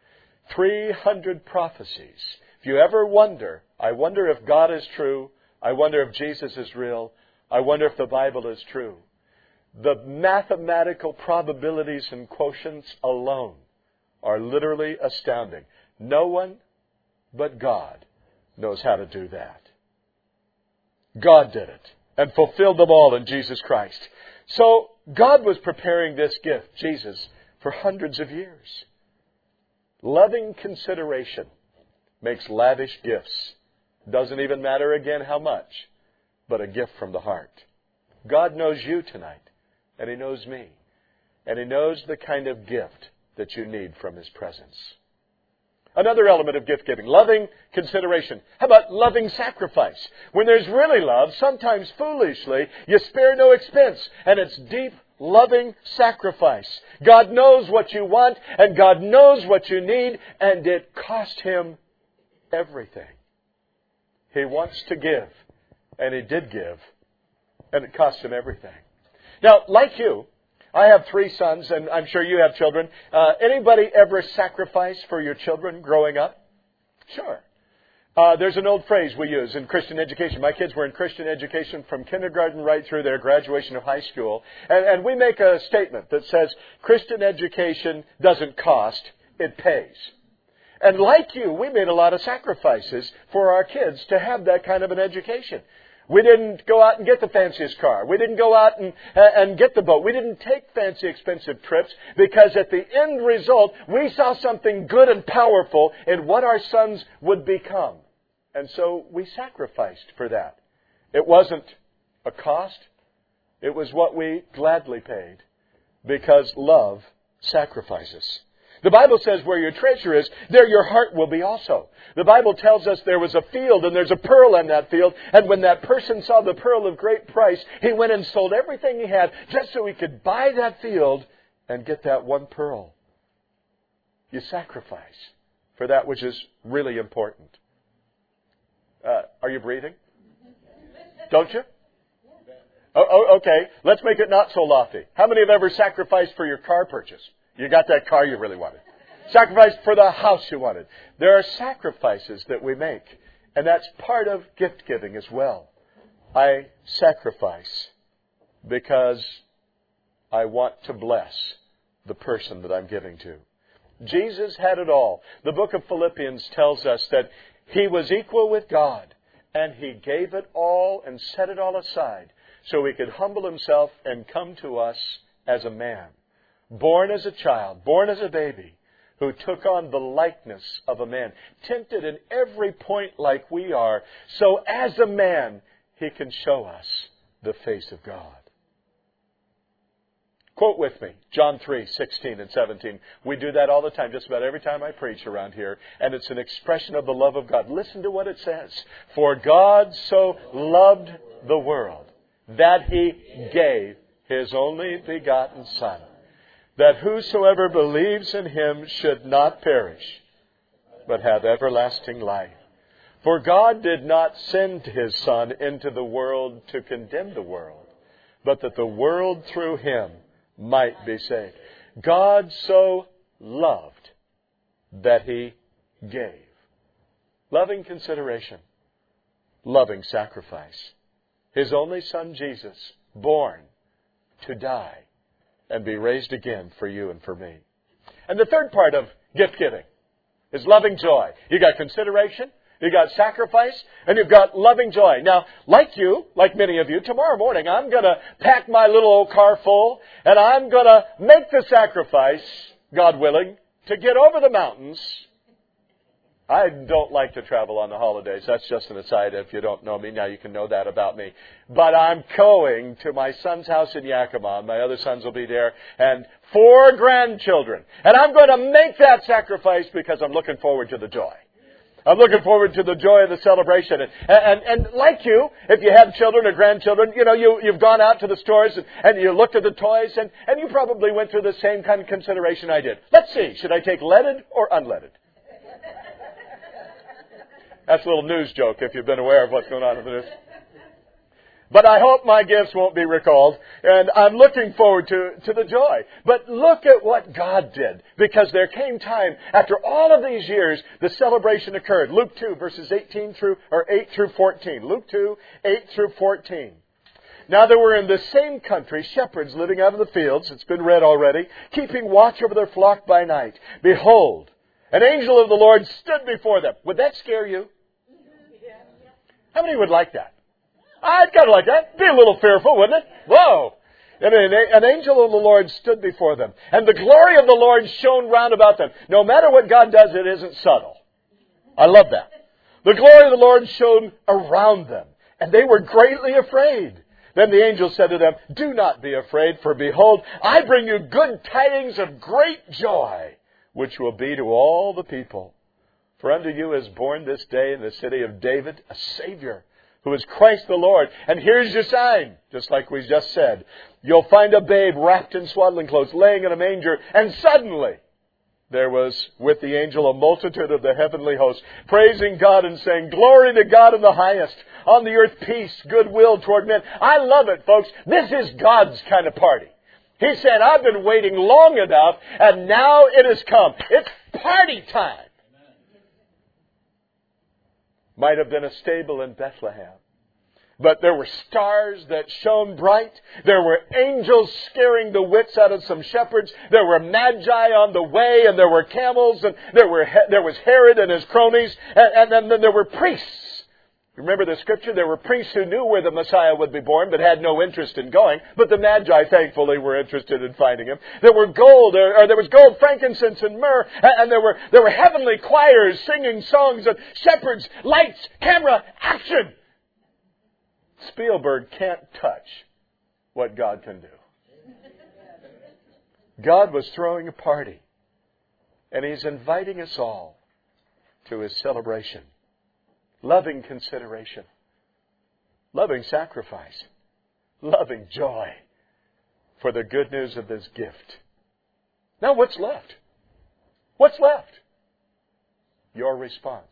300 prophecies. If you ever wonder, I wonder if God is true, I wonder if Jesus is real, I wonder if the Bible is true. The mathematical probabilities and quotients alone are literally astounding. No one but God knows how to do that. God did it and fulfilled them all in Jesus Christ. So God was preparing this gift, Jesus, for hundreds of years. Loving consideration makes lavish gifts. Doesn't even matter again how much, but a gift from the heart. God knows you tonight, and He knows me, and He knows the kind of gift that you need from His presence. Another element of gift giving, loving consideration. How about loving sacrifice? When there's really love, sometimes foolishly, you spare no expense, and it's deep, loving sacrifice. God knows what you want, and God knows what you need, and it cost Him everything. He wants to give, and He did give, and it cost Him everything. Now, like you, I have 3 sons, and I'm sure you have children. Anybody ever sacrifice for your children growing up? Sure. There's an old phrase we use in Christian education. My kids were in Christian education from kindergarten right through their graduation of high school. And we make a statement that says, Christian education doesn't cost, it pays. And like you, we made a lot of sacrifices for our kids to have that kind of an education. We didn't go out and get the fanciest car. We didn't go out and get the boat. We didn't take fancy, expensive trips because at the end result, we saw something good and powerful in what our sons would become. And so we sacrificed for that. It wasn't a cost. It was what we gladly paid because love sacrifices. The Bible says where your treasure is, there your heart will be also. The Bible tells us there was a field and there's a pearl in that field. And when that person saw the pearl of great price, he went and sold everything he had just so he could buy that field and get that one pearl. You sacrifice for that which is really important. Are you breathing? Don't you? Oh, okay. Let's make it not so lofty. How many have ever sacrificed for your car purchase? You got that car you really wanted. Sacrificed for the house you wanted. There are sacrifices that we make. And that's part of gift giving as well. I sacrifice because I want to bless the person that I'm giving to. Jesus had it all. The book of Philippians tells us that He was equal with God. And He gave it all and set it all aside so He could humble Himself and come to us as a man. Born as a child, born as a baby, who took on the likeness of a man, tempted in every point like we are, so as a man, He can show us the face of God. Quote with me, John 3:16 and 17. We do that all the time, just about every time I preach around here, and it's an expression of the love of God. Listen to what it says. For God so loved the world that He gave His only begotten Son, that whosoever believes in Him should not perish, but have everlasting life. For God did not send His Son into the world to condemn the world, but that the world through Him might be saved. God so loved that He gave. Loving consideration, loving sacrifice. His only Son, Jesus, born to die and be raised again for you and for me. And the third part of gift giving is loving joy. You got consideration, you got sacrifice, and you've got loving joy. Now, like you, like many of you, tomorrow morning I'm going to pack my little old car full, and I'm going to make the sacrifice, God willing, to get over the mountains. I don't like to travel on the holidays. That's just an aside. If you don't know me, now you can know that about me. But I'm going to my son's house in Yakima. My other sons will be there. And 4 grandchildren. And I'm going to make that sacrifice because I'm looking forward to the joy. I'm looking forward to the joy of the celebration. And like you, if you have children or grandchildren, you know, you've gone out to the stores and you looked at the toys and you probably went through the same kind of consideration I did. Let's see, should I take leaded or unleaded? That's a little news joke if you've been aware of what's going on in the news. But I hope my gifts won't be recalled, and I'm looking forward to the joy. But look at what God did, because there came time, after all of these years, the celebration occurred. Luke 2, verses 8 through 14. Luke 2, 8 through 14. Now there were in the same country shepherds living out in the fields, it's been read already, keeping watch over their flock by night. Behold, an angel of the Lord stood before them. Would that scare you? How many would like that? I'd kind of like that. Be a little fearful, wouldn't it? Whoa! And an angel of the Lord stood before them, and the glory of the Lord shone round about them. No matter what God does, it isn't subtle. I love that. The glory of the Lord shone around them, and they were greatly afraid. Then the angel said to them, do not be afraid, for behold, I bring you good tidings of great joy, which will be to all the people. For unto you is born this day in the city of David a Savior, who is Christ the Lord. And here's your sign, just like we just said. You'll find a babe wrapped in swaddling clothes, laying in a manger. And suddenly there was with the angel a multitude of the heavenly hosts, praising God and saying, glory to God in the highest, on the earth peace, goodwill toward men. I love it, folks. This is God's kind of party. He said, I've been waiting long enough, and now it has come. It's party time. Might have been a stable in Bethlehem. But there were stars that shone bright. There were angels scaring the wits out of some shepherds. There were magi on the way, and there were camels, and there was Herod and his cronies, and then there were priests. Remember the scripture? There were priests who knew where the Messiah would be born, but had no interest in going. But the magi, thankfully, were interested in finding him. There were there was gold, frankincense, and myrrh, and there were heavenly choirs singing songs, and shepherds, lights, camera, action. Spielberg can't touch what God can do. God was throwing a party, and He's inviting us all to His celebration. Loving consideration, loving sacrifice, loving joy for the good news of this gift. Now what's left? What's left? Your response.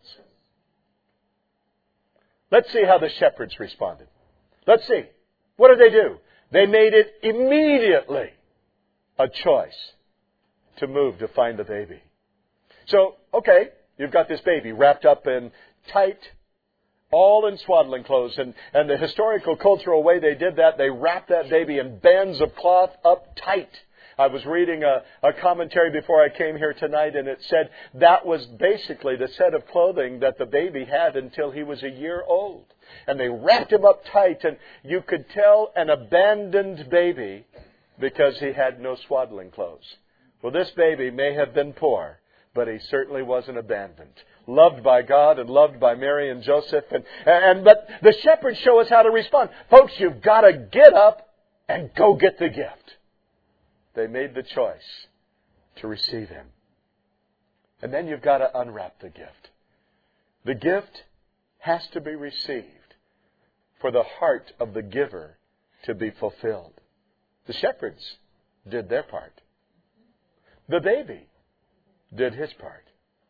Let's see how the shepherds responded. Let's see. What did they do? They made it immediately a choice to move to find the baby. So, okay, you've got this baby wrapped up in tight, all in swaddling clothes. And the historical, cultural way they did that, they wrapped that baby in bands of cloth up tight. I was reading a commentary before I came here tonight, and it said that was basically the set of clothing that the baby had until he was a year old. And they wrapped him up tight, and you could tell an abandoned baby because he had no swaddling clothes. Well, this baby may have been poor, but he certainly wasn't abandoned. Loved by God and loved by Mary and Joseph. But the shepherds show us how to respond. Folks, you've got to get up and go get the gift. They made the choice to receive Him. And then you've got to unwrap the gift. The gift has to be received for the heart of the giver to be fulfilled. The shepherds did their part. The baby did his part.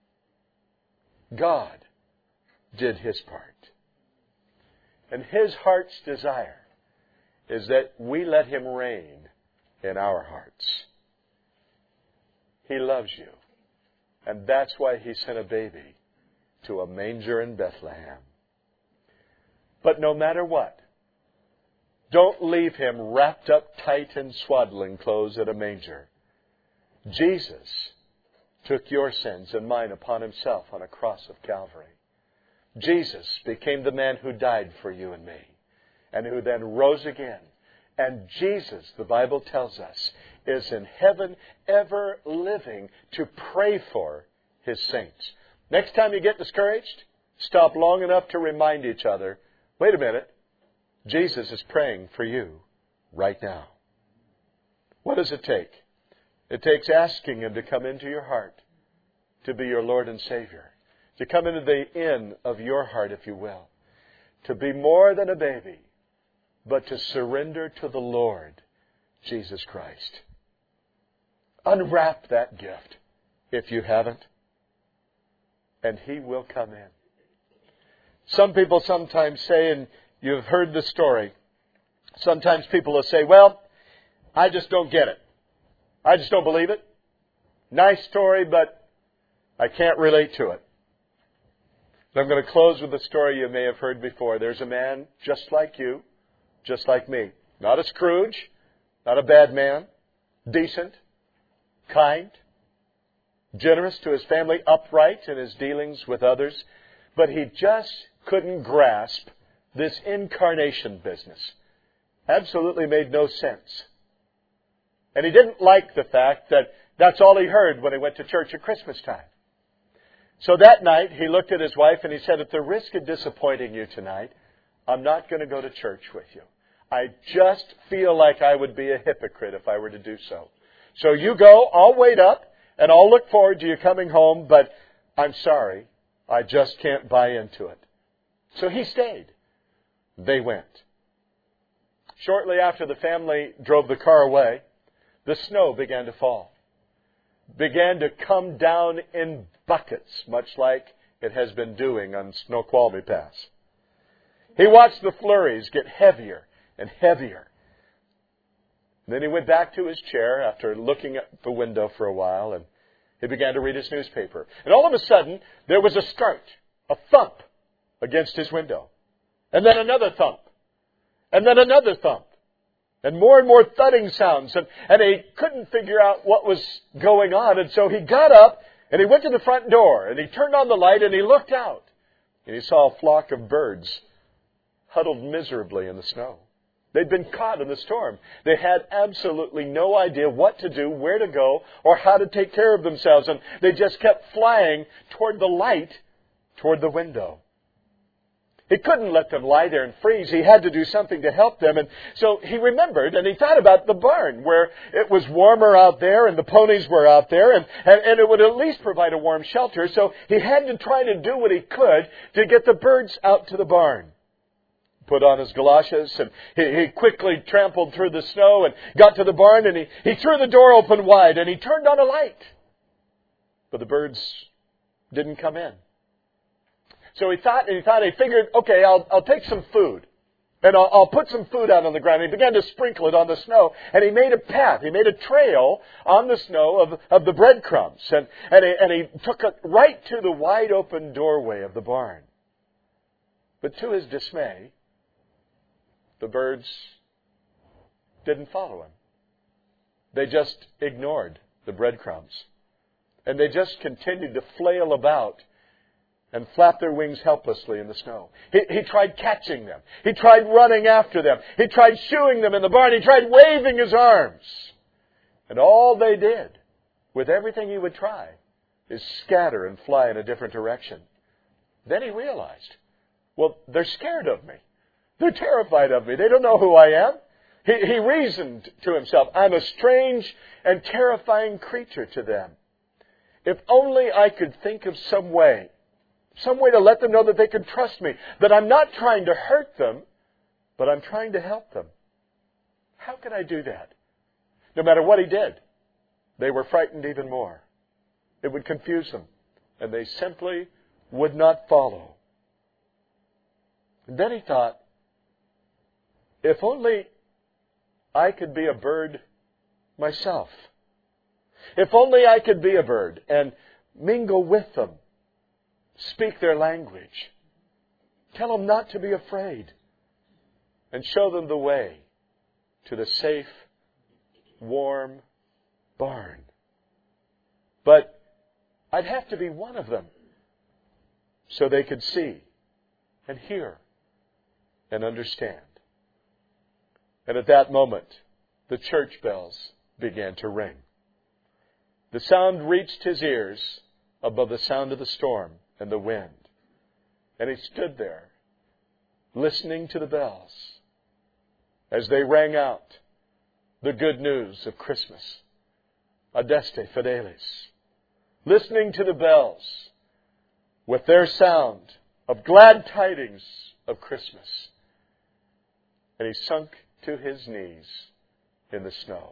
God did His part. And His heart's desire is that we let Him reign in our hearts. He loves you. And that's why He sent a baby to a manger in Bethlehem. But no matter what, don't leave Him wrapped up tight in swaddling clothes at a manger. Jesus took your sins and mine upon Himself on a cross of Calvary. Jesus became the man who died for you and me, and who then rose again. And Jesus, the Bible tells us, is in heaven ever living to pray for His saints. Next time you get discouraged, stop long enough to remind each other, wait a minute, Jesus is praying for you right now. What does it take? It takes asking Him to come into your heart, to be your Lord and Savior, to come into the inn of your heart, if you will, to be more than a baby, but to surrender to the Lord Jesus Christ. Unwrap that gift if you haven't, and He will come in. Some people sometimes say, and you've heard the story, sometimes people will say, well, I just don't get it. I just don't believe it. Nice story, but I can't relate to it. So I'm going to close with a story you may have heard before. There's a man just like you, just like me. Not a Scrooge, not a bad man, decent, kind, generous to his family, upright in his dealings with others. But he just couldn't grasp this incarnation business. Absolutely made no sense. And he didn't like the fact that that's all he heard when he went to church at Christmas time. So that night, he looked at his wife and he said, at the risk of disappointing you tonight, I'm not going to go to church with you. I just feel like I would be a hypocrite if I were to do so. So you go, I'll wait up, and I'll look forward to you coming home, but I'm sorry, I just can't buy into it. So he stayed. They went. Shortly after the family drove the car away, the snow began to fall. Began to come down in buckets, much like it has been doing on Snoqualmie Pass. He watched the flurries get heavier and heavier. Then he went back to his chair after looking at the window for a while, and he began to read his newspaper. And all of a sudden, there was a start, a thump against his window. And then another thump. And then another thump. And more thudding sounds. And he couldn't figure out what was going on. And so he got up and he went to the front door and he turned on the light and he looked out. And he saw a flock of birds huddled miserably in the snow. They'd been caught in the storm. They had absolutely no idea what to do, where to go, or how to take care of themselves. And they just kept flying toward the light, toward the window. He couldn't let them lie there and freeze. He had to do something to help them. And so he remembered and he thought about the barn where it was warmer out there and the ponies were out there and it would at least provide a warm shelter. So he had to try to do what he could to get the birds out to the barn. Put on his galoshes and he quickly trampled through the snow and got to the barn and he threw the door open wide and he turned on a light. But the birds didn't come in. So he figured, okay, I'll take some food. And I'll put some food out on the ground. And he began to sprinkle it on the snow. And he made a path. He made a trail on the snow of the breadcrumbs. And he took it right to the wide open doorway of the barn. But to his dismay, the birds didn't follow him. They just ignored the breadcrumbs. And they just continued to flail about and flap their wings helplessly in the snow. He tried catching them. He tried running after them. He tried shooing them in the barn. He tried waving his arms. And all they did, with everything he would try, is scatter and fly in a different direction. Then he realized, well, they're scared of me. They're terrified of me. They don't know who I am. He reasoned to himself, I'm a strange and terrifying creature to them. If only I could think of some way to let them know that they could trust me, that I'm not trying to hurt them, but I'm trying to help them. How could I do that? No matter what he did, they were frightened even more. It would confuse them, and they simply would not follow. And then he thought, if only I could be a bird myself. If only I could be a bird and mingle with them. Speak their language. Tell them not to be afraid. And show them the way to the safe, warm barn. But I'd have to be one of them so they could see and hear and understand. And at that moment, the church bells began to ring. The sound reached his ears above the sound of the storm and the wind. And he stood there, listening to the bells as they rang out the good news of Christmas. Adeste Fideles. Listening to the bells with their sound of glad tidings of Christmas. And he sunk to his knees in the snow.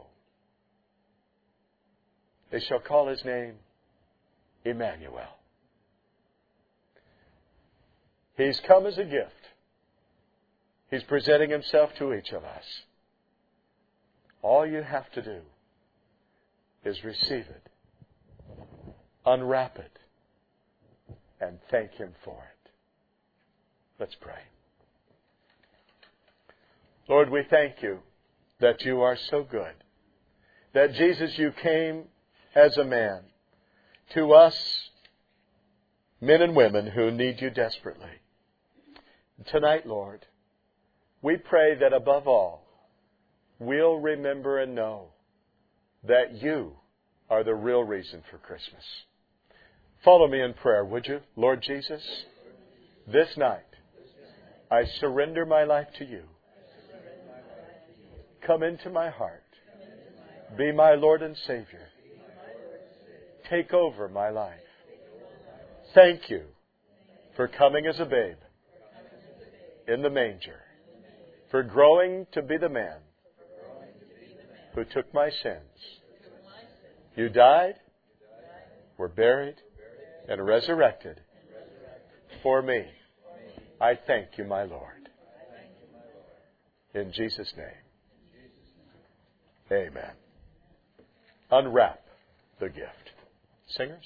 They shall call his name Emmanuel. He's come as a gift. He's presenting Himself to each of us. All you have to do is receive it, unwrap it, and thank Him for it. Let's pray. Lord, we thank You that You are so good. That Jesus, You came as a man to us, men and women who need You desperately. Tonight, Lord, we pray that above all, we'll remember and know that You are the real reason for Christmas. Follow me in prayer, would you? Lord Jesus, this night, I surrender my life to You. Come into my heart. Be my Lord and Savior. Take over my life. Thank You for coming as a babe in the manger, for growing to be the man who took my sins. You died, were buried, and resurrected for me. I thank You, my Lord. In Jesus' name, amen. Unwrap the gift. Singers?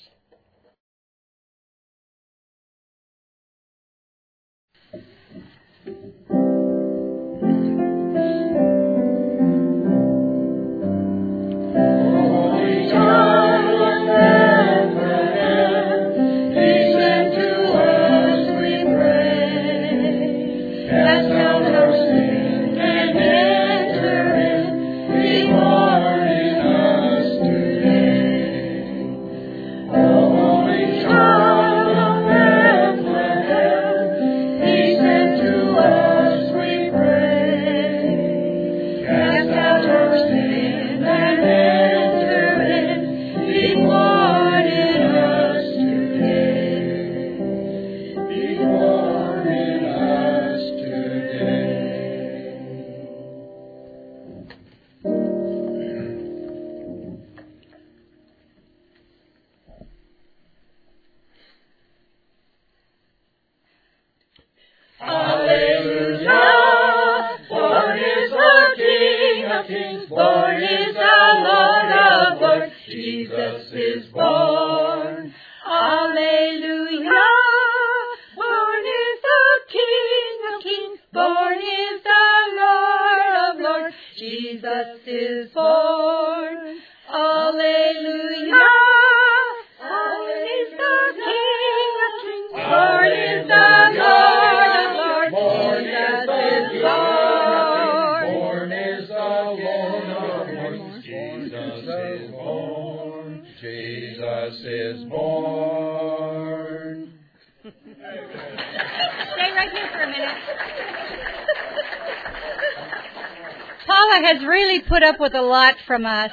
Has really put up with a lot from us.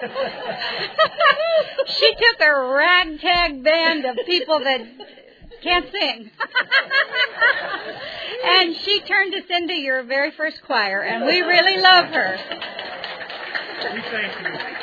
She took a ragtag band of people that can't sing. And she turned us into your very first choir, and we really love her. We thank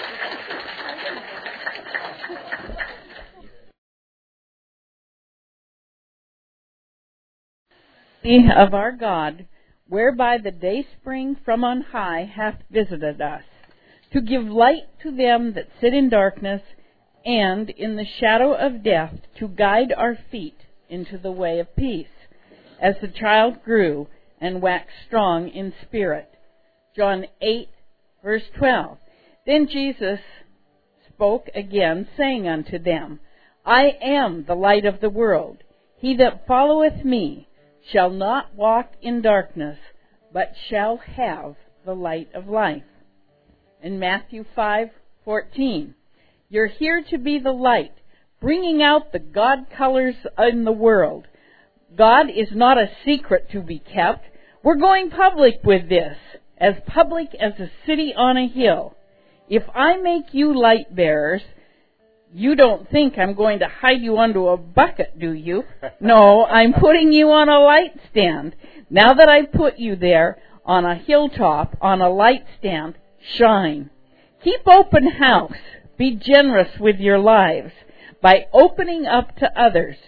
you. Of our God, whereby the dayspring from on high hath visited us, to give light to them that sit in darkness, and in the shadow of death, to guide our feet into the way of peace. As the child grew and waxed strong in spirit. John 8, verse 12. Then Jesus spoke again, saying unto them, I am the light of the world. He that followeth me shall not walk in darkness, but shall have the light of life. In Matthew 5:14, you're here to be the light, bringing out the God colors in the world. God is not a secret to be kept. We're going public with this, as public as a city on a hill. If I make you light bearers, you don't think I'm going to hide you under a bucket, do you? No, I'm putting you on a light stand. Now that I put you there on a hilltop, on a light stand, shine. Keep open house. Be generous with your lives by opening up to others.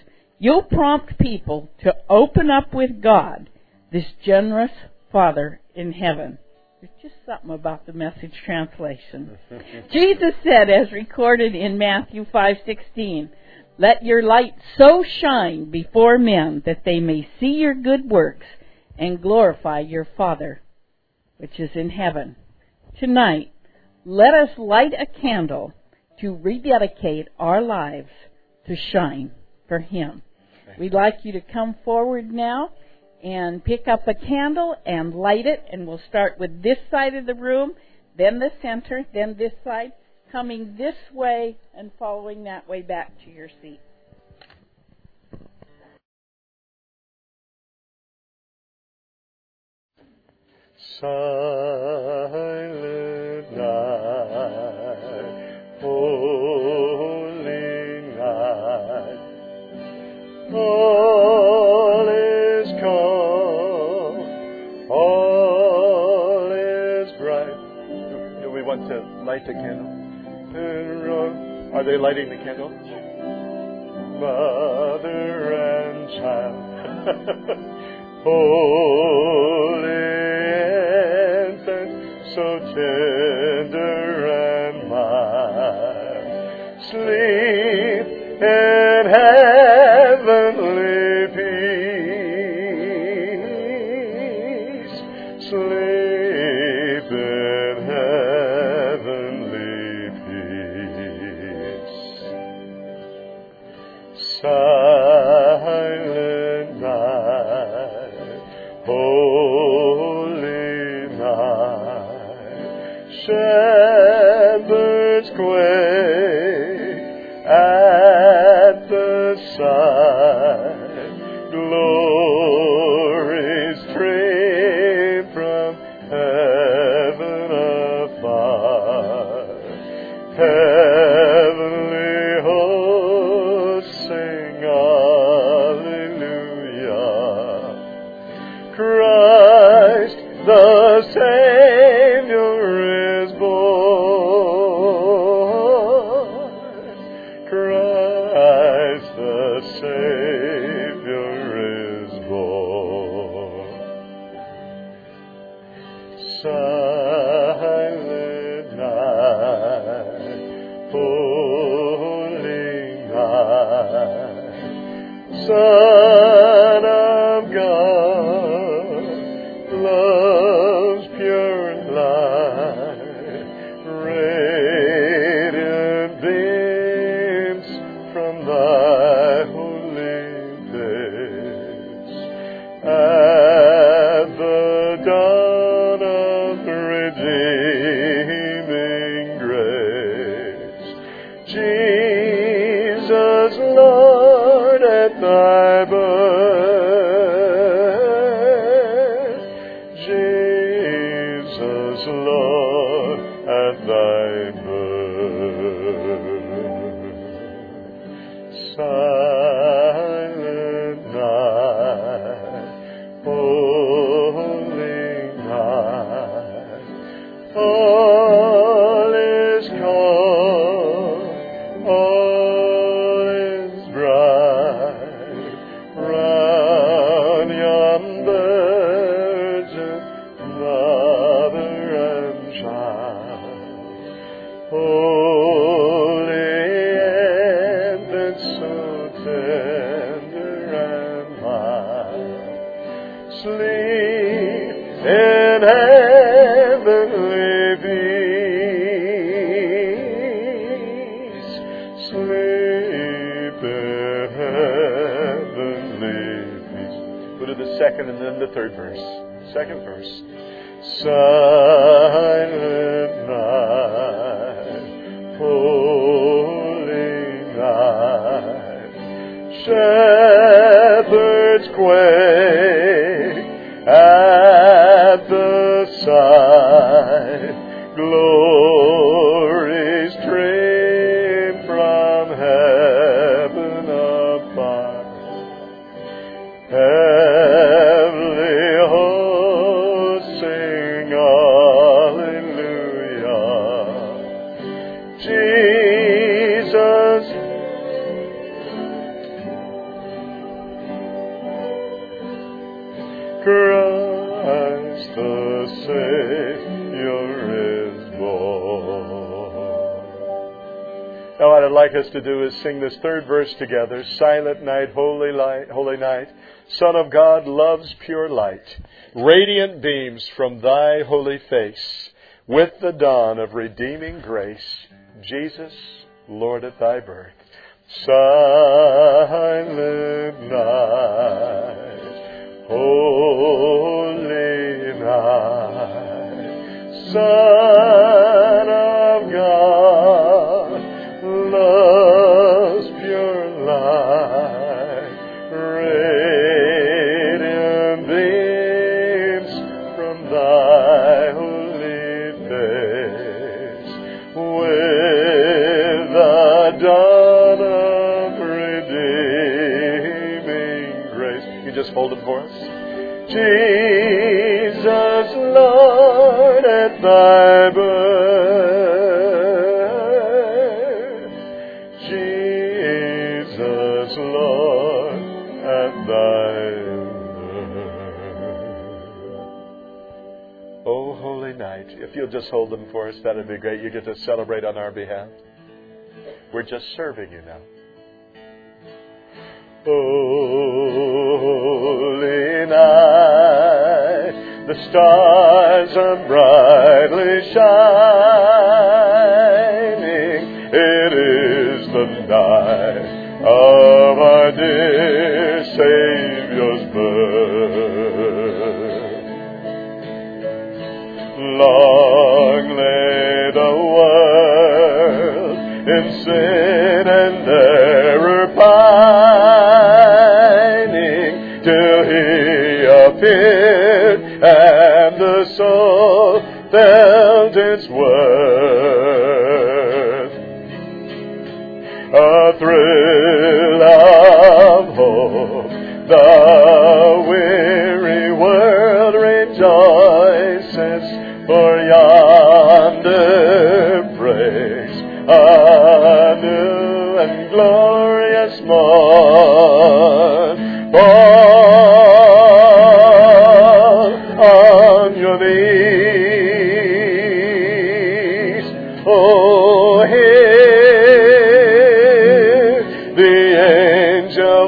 You'll prompt people to open up with God, this generous Father in heaven. There's just something about the Message translation. Jesus said, as recorded in Matthew 5:16, "Let your light so shine before men that they may see your good works and glorify your Father, which is in heaven." Tonight, let us light a candle to rededicate our lives to shine for Him. We'd like you to come forward now and pick up a candle and light it, and we'll start with this side of the room, then the center, then this side, coming this way and following that way back to your seat. Silent night, holy night, all is calm, all is bright. Do we want to light the candle? Are they lighting the candle? Mother and child, holy infant, so tender and mild, sleep in heavenly peace, sleep in heavenly peace. Silent night, holy night, shepherds quake at the sight, glories stream from heaven afar, heavenly hosts sing Alleluia. Christ the Savior is born. Christ the Savior is born. Silent night, holy night, Son of God, love's pure light, radiant beams from thy holy face. At the dawn of redeeming grace, Jesus, Lord, at thy birth, Jesus, Lord, at thy birth. Silent night, holy night, all is calm, all is bright, round yon virgin mother and child, holy infant, so tender and mild, sleep in heavenly peace, sleep in heavenly peace. Go to the second and then the third verse. Second verse. Silent night, holy night, shepherds quake at the sight, glories stream from heaven above, heavenly hosts sing Alleluia. Jesus, Now what I'd like us to do is sing this third verse together. Silent night, holy night, Son of God loves pure light. Radiant beams from thy holy face. With the dawn of redeeming grace, Jesus, Lord at thy birth. Silent night, holy night, Son of God loves pure light. Radiant beams from thy holy face. With the dawn of redeeming grace. You just hold it for us. Jesus, Lord, at thy birth. Jesus, Lord, at thy birth. Oh, holy night. If you'll just hold them for us, that'd be great. You get to celebrate on our behalf. We're just serving you now. Holy night, the stars are brightly shining. It is the night of our dear Savior's birth. Long lay the world in sin and error pining, till He appeared and the soul felt its worth. A thrill of hope, the weary world rejoices, for yonder breaks a new and glorious morn. Fall on your knees, oh, hear the angel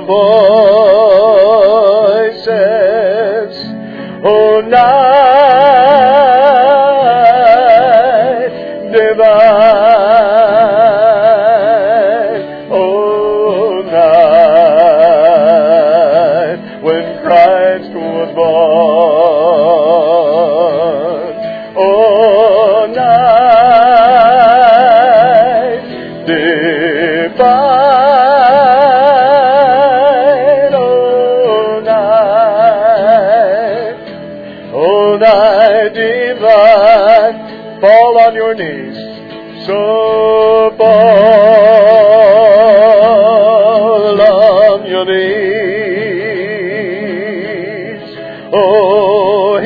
voices, oh, night divine, oh, night when Christ was born, oh, night divine, oh, night divine. Fall on your knees, so fall on your knees. Oh,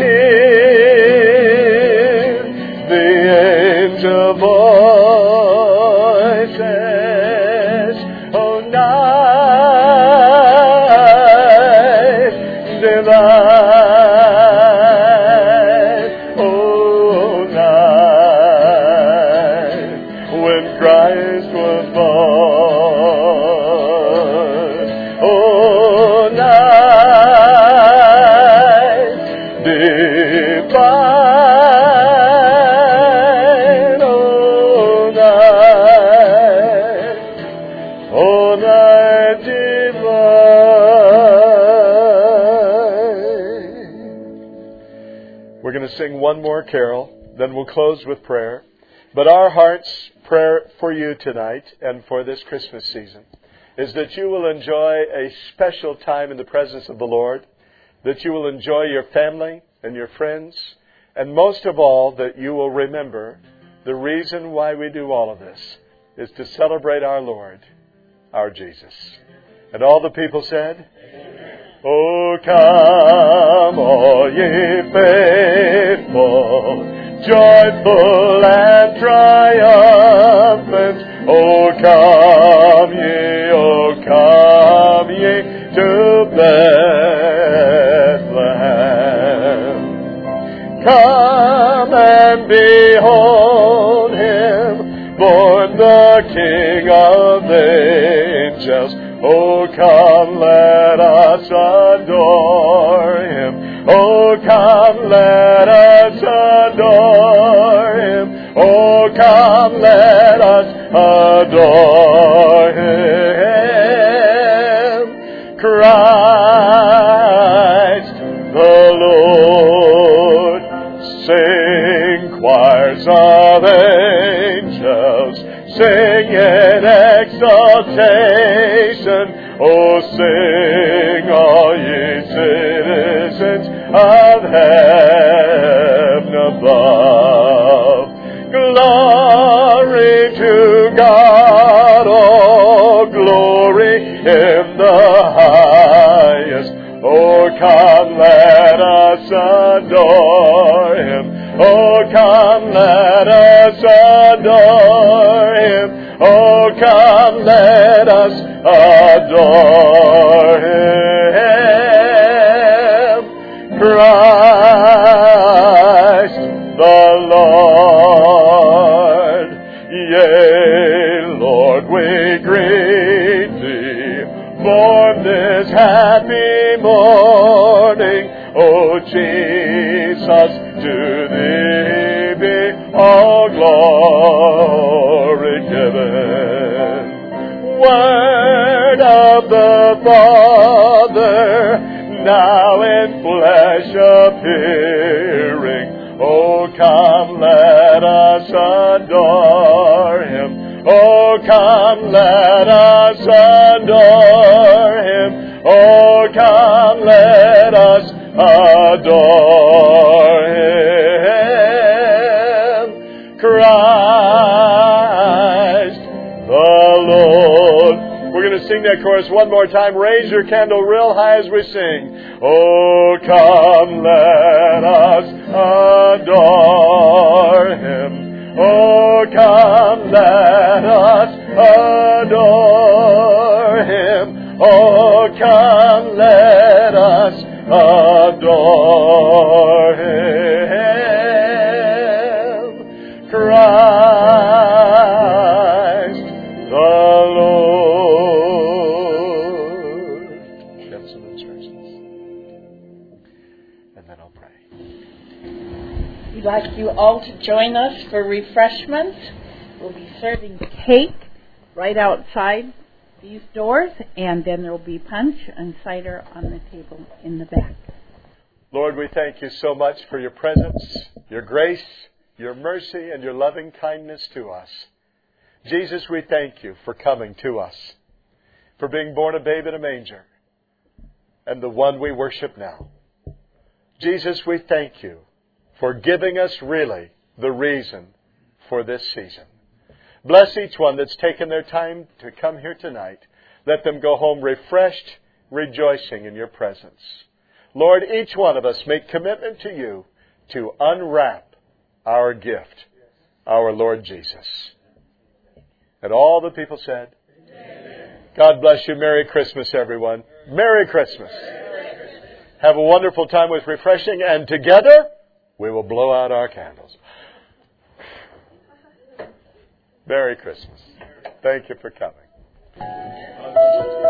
hear the angel voices. Oh, night divine. Oh, night when Christ was born. Oh, night divine. Oh, night divine. We're going to sing one more carol, then we'll close with prayer. But our heart's prayer for you tonight and for this Christmas season is that you will enjoy a special time in the presence of the Lord, that you will enjoy your family and your friends, and most of all, that you will remember the reason why we do all of this is to celebrate our Lord, our Jesus. And all the people said, Oh, come, all ye faithful, joyful and triumphant. Oh, come ye to Bethlehem. Come and behold Him, born born the King of angels. Oh, come, let us adore Him. Oh, come, let us adore Him. Oh, come, let us adore Him. Christ the Lord. Sing, choirs of angels, sing in exaltation. Oh, sing, all ye citizens of heaven above. Glory to God, oh, glory in the highest. Oh, come, let us adore Him. Oh, come, let us adore Him. Oh, come, let us adore Him. Christ the Lord. Yea, Lord, we greet Thee, born this happy morning. O Jesus, to Thee be all glory given. Word of the Father, now in flesh appearing. Oh, come, let us adore Him. Oh, come, let us adore Him. Oh, come, let us adore Him. Christ the Lord. We're going to sing that chorus one more time. Raise your candle real high as we sing. Oh, come, let us adore Him. Oh, come, let us adore Him. Oh, come, let us adore Him. Christ the Lord. Have some instructions. And then I'll pray. We'd like you all to join us for refreshments. We'll be serving cake right outside these doors, and then there will be punch and cider on the table in the back. Lord, we thank You so much for Your presence, Your grace, Your mercy, and Your loving kindness to us. Jesus, we thank You for coming to us, for being born a babe in a manger, and the one we worship now. Jesus, we thank You for giving us really the reason for this season. Bless each one that's taken their time to come here tonight. Let them go home refreshed, rejoicing in Your presence. Lord, each one of us make commitment to You to unwrap our gift, our Lord Jesus. And all the people said, Amen. God bless you. Merry Christmas, everyone. Merry Christmas. Have a wonderful time with refreshing, and together we will blow out our candles. Merry Christmas. Thank you for coming.